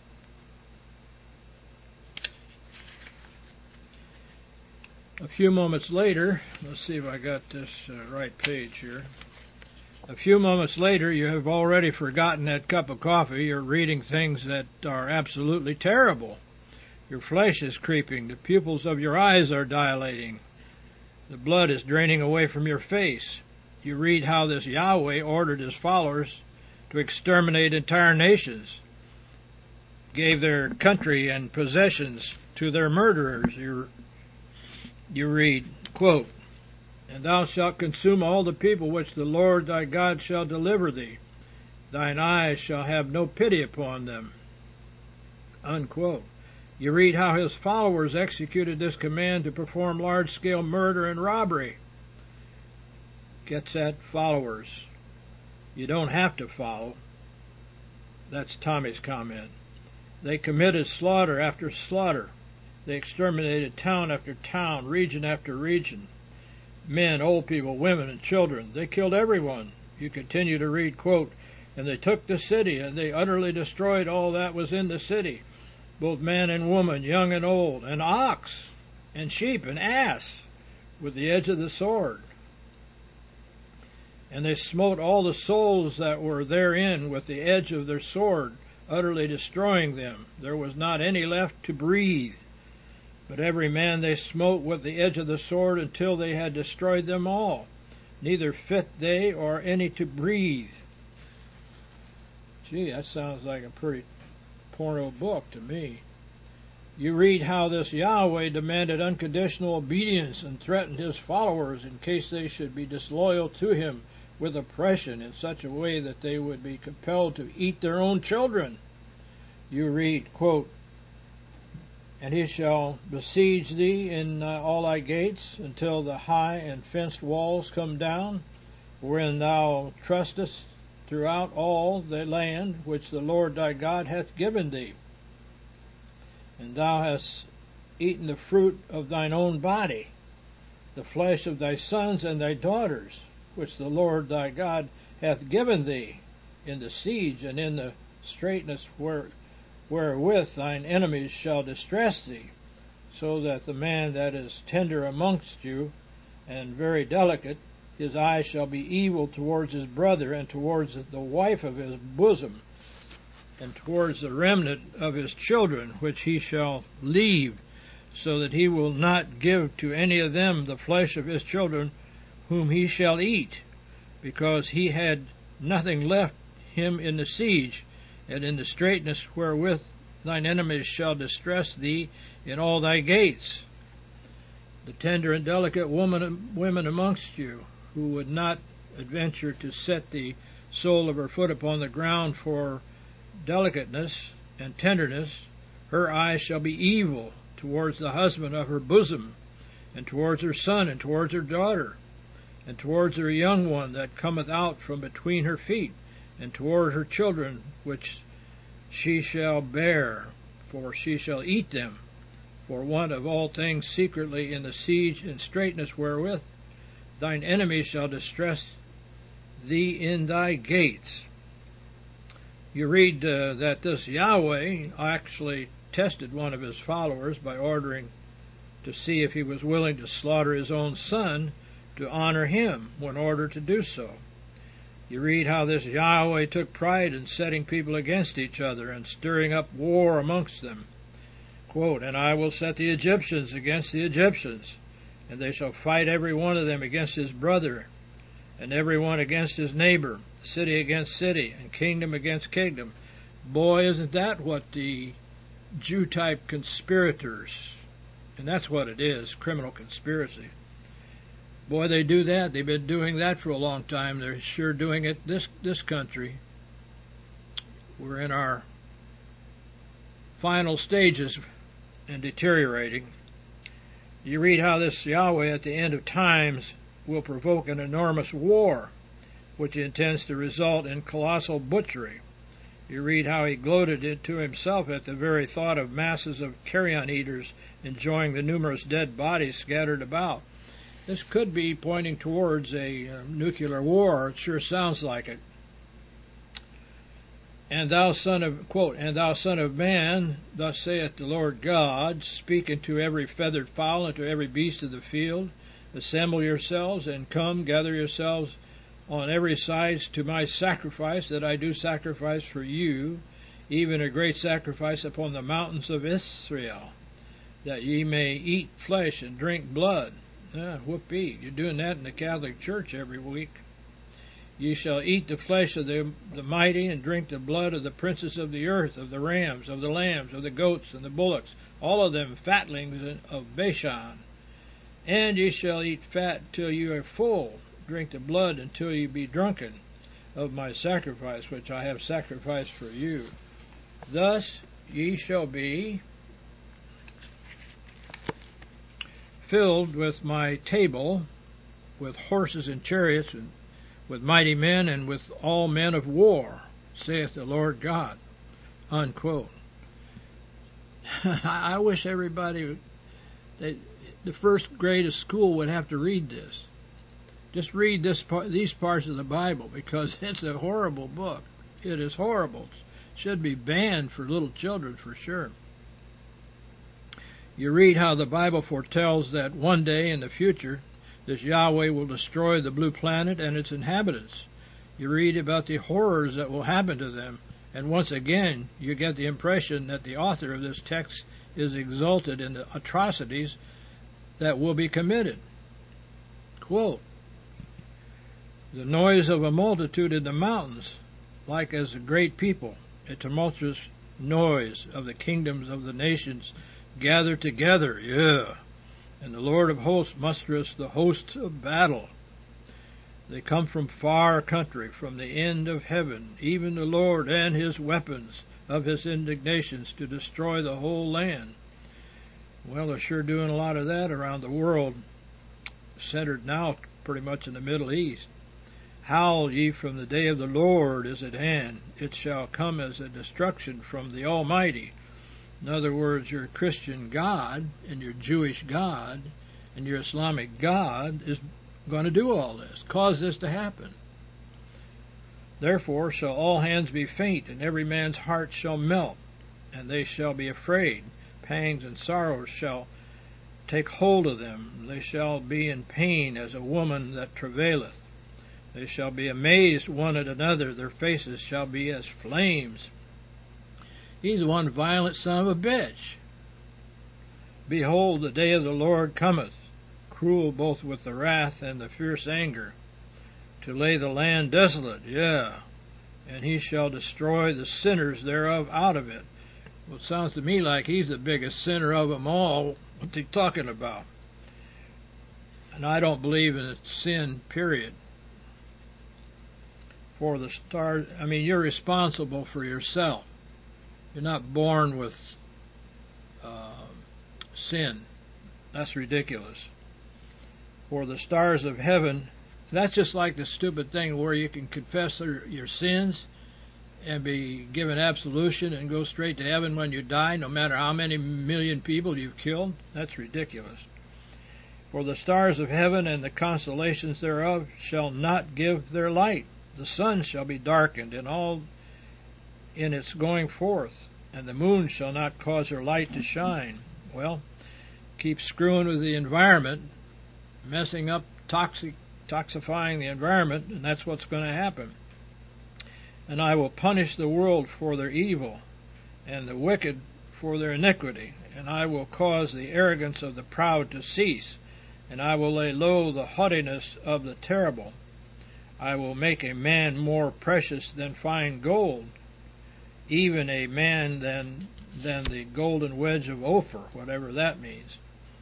[SPEAKER 2] A few moments later, let's see if I got this right page here. A few moments later, you have already forgotten that cup of coffee. You're reading things that are absolutely terrible. Your flesh is creeping. The pupils of your eyes are dilating. The blood is draining away from your face. You read how this Yahweh ordered his followers to exterminate entire nations, gave their country and possessions to their murderers. You read, quote, and thou shalt consume all the people which the Lord thy God shall deliver thee. Thine eyes shall have no pity upon them, unquote. You read how his followers executed this command to perform large-scale murder and robbery. Gets that? Followers. You don't have to follow. That's Tommy's comment. They committed slaughter after slaughter. They exterminated town after town, region after region. Men, old people, women, and children. They killed everyone. You continue to read, quote, and they took the city, and they utterly destroyed all that was in the city, both man and woman, young and old, and ox, and sheep, and ass, with the edge of the sword. And they smote all the souls that were therein with the edge of their sword, utterly destroying them. There was not any left to breathe. But every man they smote with the edge of the sword until they had destroyed them all. Neither fit they or any to breathe. Gee, that sounds like a pretty porno book to me. You read how this Yahweh demanded unconditional obedience and threatened his followers in case they should be disloyal to him with oppression in such a way that they would be compelled to eat their own children. You read, quote, and he shall besiege thee in all thy gates until the high and fenced walls come down, wherein thou trustest throughout all the land which the Lord thy God hath given thee. And thou hast eaten the fruit of thine own body, the flesh of thy sons and thy daughters, which the Lord thy God hath given thee in the siege and in the straitness wherewith thine enemies shall distress thee, so that the man that is tender amongst you and very delicate, his eye shall be evil towards his brother and towards the wife of his bosom, and towards the remnant of his children, which he shall leave, so that he will not give to any of them the flesh of his children whom he shall eat, because he had nothing left him in the siege, and in the straitness wherewith thine enemies shall distress thee in all thy gates. The tender and delicate women amongst you, who would not adventure to set the sole of her foot upon the ground for delicateness and tenderness, her eyes shall be evil towards the husband of her bosom, and towards her son, and towards her daughter, and towards her young one that cometh out from between her feet, and toward her children which she shall bear, for she shall eat them, for want of all things secretly in the siege and straitness wherewith thine enemies shall distress thee in thy gates. You read that this Yahweh actually tested one of his followers by ordering to see if he was willing to slaughter his own son to honor him when ordered to do so. You read how this Yahweh took pride in setting people against each other and stirring up war amongst them. Quote, and I will set the Egyptians against the Egyptians, and they shall fight every one of them against his brother, and every one against his neighbor, city against city, and kingdom against kingdom. Boy, isn't that what the Jew-type conspirators And that's what it is, criminal conspiracy. Boy, they do that. They've been doing that for a long time. They're sure doing it this country. We're in our final stages and deteriorating. You read how this Yahweh at the end of times will provoke an enormous war, which he intends to result in colossal butchery. You read how he gloated it to himself at the very thought of masses of carrion eaters enjoying the numerous dead bodies scattered about. This could be pointing towards a nuclear war. It sure sounds like it. And thou son of, quote, and thou son of man, thus saith the Lord God, speak unto every feathered fowl and to every beast of the field, assemble yourselves and come, gather yourselves on every side to my sacrifice that I do sacrifice for you, even a great sacrifice upon the mountains of Israel, that ye may eat flesh and drink blood. Whoopee, you're doing that in the Catholic Church every week. Ye shall eat the flesh of the mighty and drink the blood of the princes of the earth, of the rams, of the lambs, of the goats and the bullocks, all of them fatlings of Bashan. And ye shall eat fat till you are full, drink the blood until you be drunken of my sacrifice, which I have sacrificed for you. Thus ye shall be filled with my table, with horses and chariots, and with mighty men, and with all men of war, saith the Lord God. Unquote. I wish everybody, the first grade of school would have to read this. Just read these parts of the Bible, because it's a horrible book. It is horrible. It should be banned for little children for sure. You read how the Bible foretells that one day in the future, this Yahweh will destroy the blue planet and its inhabitants. You read about the horrors that will happen to them, and once again you get the impression that the author of this text is exalted in the atrocities that will be committed. Quote, the noise of a multitude in the mountains, like as a great people, a tumultuous noise of the kingdoms of the nations gathered together, and the Lord of hosts mustereth the hosts of battle. They come from far country, from the end of heaven, even the Lord and his weapons of his indignations to destroy the whole land. Well, they're sure doing a lot of that around the world, centered now pretty much in the Middle East. Howl ye, from the day of the Lord is at hand. It shall come as a destruction from the Almighty. In other words, your Christian God and your Jewish God and your Islamic God is going to do all this, cause this to happen. Therefore shall all hands be faint, and every man's heart shall melt, and they shall be afraid. Pangs and sorrows shall take hold of them. They shall be in pain as a woman that travaileth. They shall be amazed one at another. Their faces shall be as flames. He's one violent son of a bitch. Behold, the day of the Lord cometh, cruel both with the wrath and the fierce anger, to lay the land desolate, and he shall destroy the sinners thereof out of it. Well, it sounds to me like he's the biggest sinner of them all. What's he talking about? And I don't believe in sin, period. For the stars, you're responsible for yourself. You're not born with sin. That's ridiculous. For the stars of heaven, that's just like the stupid thing where you can confess your sins and be given absolution and go straight to heaven when you die, no matter how many million people you've killed. That's ridiculous. For the stars of heaven and the constellations thereof shall not give their light. The sun shall be darkened in all in its going forth, and the moon shall not cause her light to shine. Well, keep screwing with the environment, messing up, toxifying the environment, and that's what's going to happen. And I will punish the world for their evil, and the wicked for their iniquity, and I will cause the arrogance of the proud to cease, and I will lay low the haughtiness of the terrible. I will make a man more precious than fine gold, even a man than the golden wedge of Ophir, whatever that means.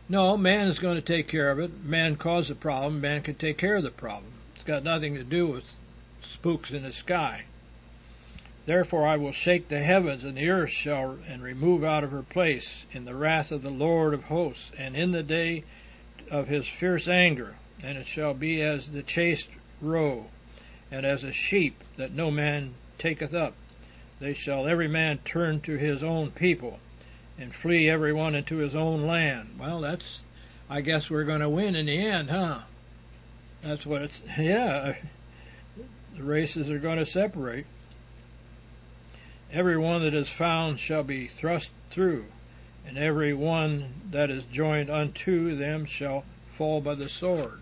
[SPEAKER 2] No, man is going to take care of it. Man caused the problem. Man can take care of the problem. It's got nothing to do with spooks in the sky. Therefore I will shake the heavens, and the earth shall and remove out of her place in the wrath of the Lord of hosts, and in the day of his fierce anger. And it shall be as the chased roe, and as a sheep that no man taketh up. They shall every man turn to his own people, and flee every one into his own land. Well, I guess we're going to win in the end, huh? That's what it's, yeah. The races are going to separate. Every one that is found shall be thrust through, and every one that is joined unto them shall fall by the sword.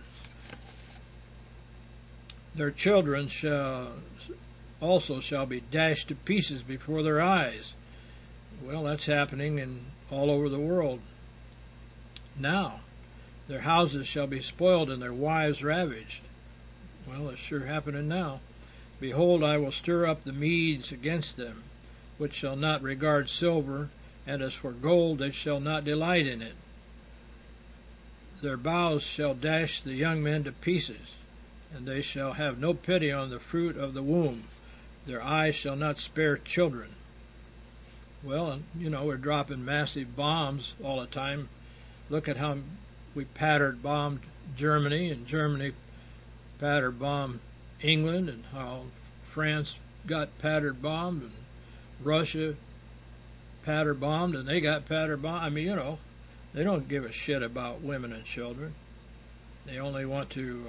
[SPEAKER 2] Their children shall be dashed to pieces before their eyes. Well, that's happening all over the world now. Their houses shall be spoiled and their wives ravaged. Well, it's sure happening now. Behold, I will stir up the Medes against them, which shall not regard silver, and as for gold, they shall not delight in it. Their bows shall dash the young men to pieces, and they shall have no pity on the fruit of the womb. Their eyes shall not spare children. Well, we're dropping massive bombs all the time. Look at how we bombed Germany, and Germany bombed England, and how France got bombed, and Russia bombed, and they got bombed. I mean, they don't give a shit about women and children. They only want to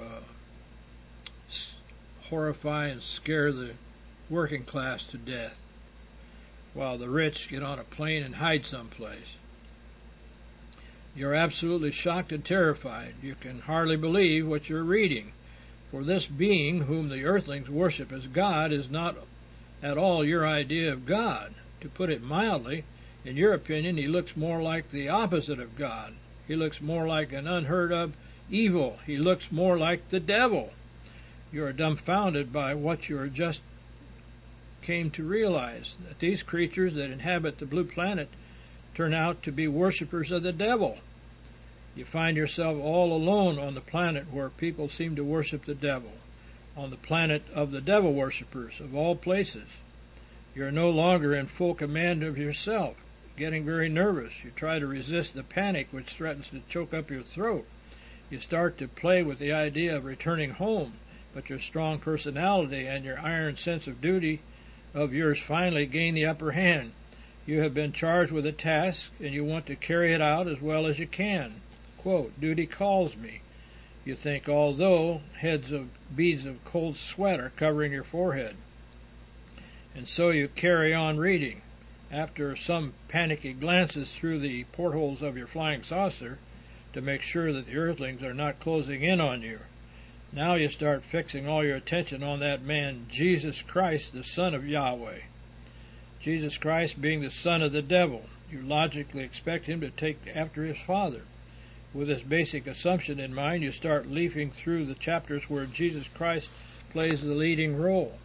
[SPEAKER 2] horrify and scare the working class to death, while the rich get on a plane and hide someplace. You're absolutely shocked and terrified. You can hardly believe what you're reading. For this being whom the earthlings worship as God is not at all your idea of God. To put it mildly, in your opinion, he looks more like the opposite of God. He looks more like an unheard of evil. He looks more like the devil. You are dumbfounded by what you are just came to realize, that these creatures that inhabit the blue planet turn out to be worshippers of the devil. You find yourself all alone on the planet where people seem to worship the devil, on the planet of the devil worshippers of all places. You're no longer in full command of yourself, getting very nervous. You try to resist the panic which threatens to choke up your throat. You start to play with the idea of returning home, but your strong personality and your iron sense of duty of yours finally gain the upper hand. You have been charged with a task, and you want to carry it out as well as you can. Quote, duty calls me. You think, although beads of cold sweat are covering your forehead. And so you carry on reading. After some panicky glances through the portholes of your flying saucer to make sure that the earthlings are not closing in on you, now you start fixing all your attention on that man, Jesus Christ, the Son of Yahweh. Jesus Christ being the son of the devil, you logically expect him to take after his Father. With this basic assumption in mind, you start leafing through the chapters where Jesus Christ plays the leading role.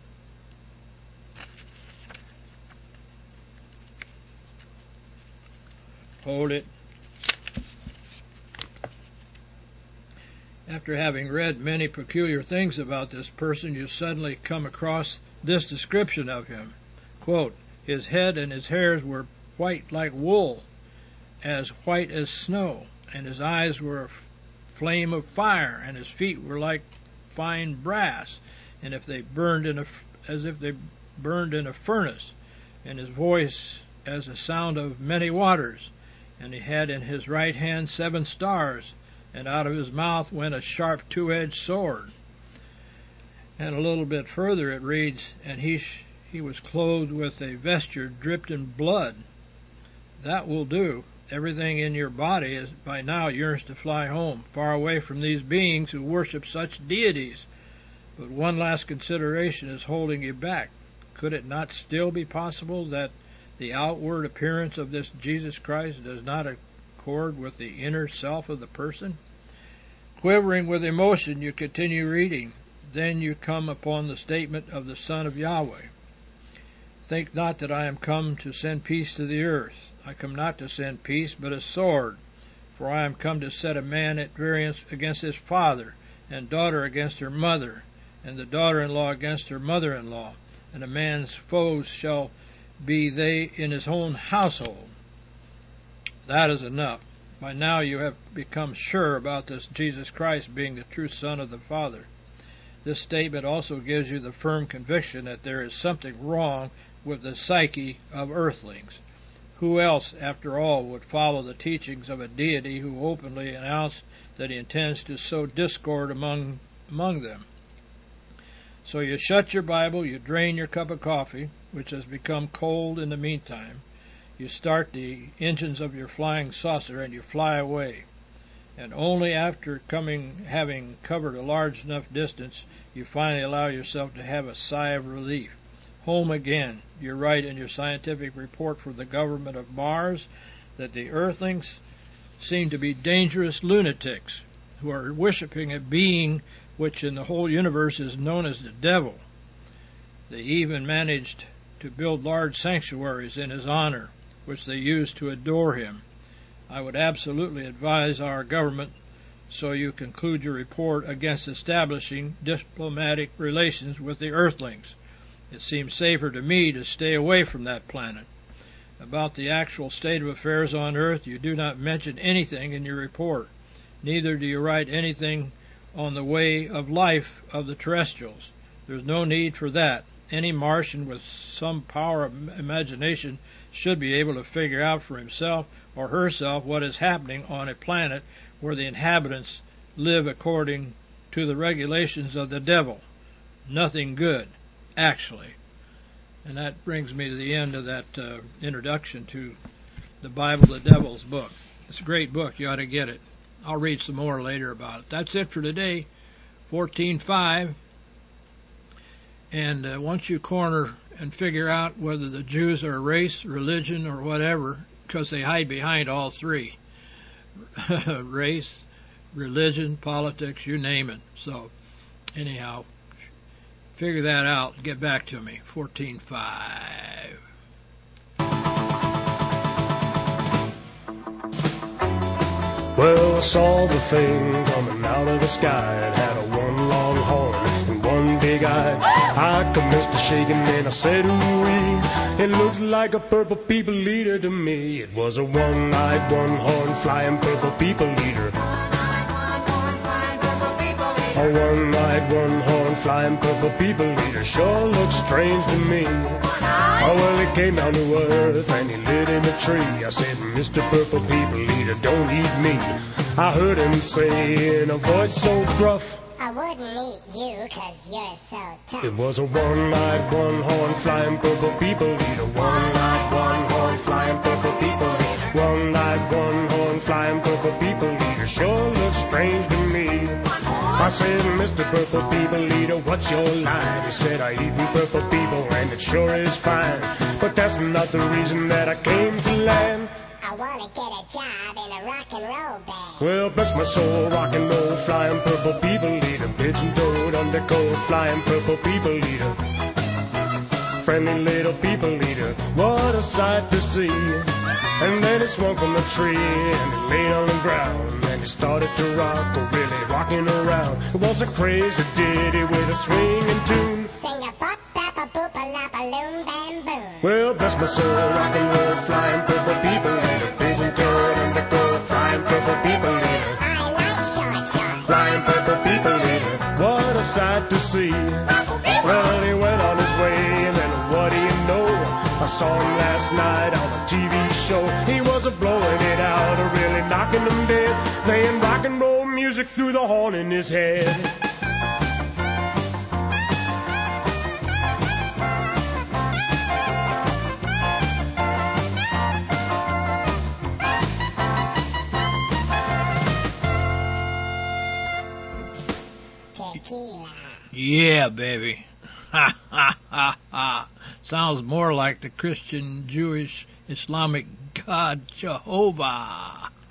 [SPEAKER 2] Hold it. After having read many peculiar things about this person, you suddenly come across this description of him. Quote, his head and his hairs were white like wool, as white as snow, and his eyes were a flame of fire, and his feet were like fine brass, and as if they burned in a furnace, and his voice as a sound of many waters. And he had in his right hand 7 stars, and out of his mouth went a sharp 2-edged sword. And a little bit further it reads, and he was clothed with a vesture dripped in blood. That will do. Everything in your body is by now yearns to fly home, far away from these beings who worship such deities. But one last consideration is holding you back. Could it not still be possible that the outward appearance of this Jesus Christ does not accord with the inner self of the person? Quivering with emotion, you continue reading. Then you come upon the statement of the Son of Yahweh. Think not that I am come to send peace to the earth. I come not to send peace, but a sword. For I am come to set a man at variance against his father, and daughter against her mother, and the daughter-in-law against her mother-in-law, and a man's foes shall be they in his own household. That is enough. By now you have become sure about this Jesus Christ being the true Son of the Father. This statement also gives you the firm conviction that there is something wrong with the psyche of earthlings. Who else, after all, would follow the teachings of a deity who openly announced that he intends to sow discord among them? So you shut your Bible, you drain your cup of coffee, which has become cold in the meantime, you start the engines of your flying saucer, and you fly away. And only after having covered a large enough distance, you finally allow yourself to have a sigh of relief. Home again. You write in your scientific report for the government of Mars that the Earthlings seem to be dangerous lunatics who are worshiping a being which in the whole universe is known as the devil. They even managed to build large sanctuaries in his honor, which they use to adore him. I would absolutely advise our government, so you conclude your report, against establishing diplomatic relations with the Earthlings. It seems safer to me to stay away from that planet. About the actual state of affairs on Earth, you do not mention anything in your report. Neither do you write anything on the way of life of the terrestrials. There's no need for that. Any Martian with some power of imagination should be able to figure out for himself or herself what is happening on a planet where the inhabitants live according to the regulations of the devil. Nothing good, actually. And that brings me to the end of that introduction to the Bible, the Devil's Book. It's a great book. You ought to get it. I'll read some more later about it. That's it for today, 14.5. And once you corner and figure out whether the Jews are race, religion, or whatever, because they hide behind all three. Race, religion, politics, you name it. So, anyhow, figure that out and get back to me. 14.5.
[SPEAKER 15] Well, I saw the thing coming out of the sky. It had a one long horn and one big eye. I commenced to shaking and I said, ooh-wee. It looked like a purple people eater to me. It was a one-eyed, one-horn flying purple people eater. A one-eyed, one-horn flying purple people eater sure looks strange to me. Oh, well, he came down to earth and he lit in a tree. I said, Mr. Purple People Eater, don't eat me. I heard him say in a voice so gruff,
[SPEAKER 16] I wouldn't eat you 'cause you're so tough.
[SPEAKER 15] It was a one-eyed, one-horn flying purple people eater. One-eyed, one-horn flying purple people eater. One-eyed, one-horn flying purple people eater sure looks strange to me. I said, Mr. Purple People Eater, what's your line? He said, I eat purple people and it sure is fine. But that's not the reason that I came to land.
[SPEAKER 16] I want to get a job in a rock and roll band.
[SPEAKER 15] Well, bless my soul, rock and roll, flying purple people eater. Pigeon-toed, undercoat, flying purple people eater. Friendly little people eater, what a sight to see. And then he swung from the tree and he laid on the ground. And he started to rock, really rocking around. It was a crazy ditty with a swinging tune.
[SPEAKER 16] Sing a bop, bap, a boop, a lap, a loom, bam, boom.
[SPEAKER 15] Well, bless my soul, rock and roll, flying purple people eater. Pigeon-toed, undercoat, flying purple people eater.
[SPEAKER 16] I like short short.
[SPEAKER 15] Flying purple people eater, what a sight to see. Well, he went on his way, and then what do you know? I saw him last night on a TV show. He was blowing it out, really knocking them dead, playing rock and roll music through the horn in his head.
[SPEAKER 16] Tequila.
[SPEAKER 2] Yeah, baby. Ha, ha, ha, ha. Sounds more like the Christian, Jewish, Islamic God Jehovah.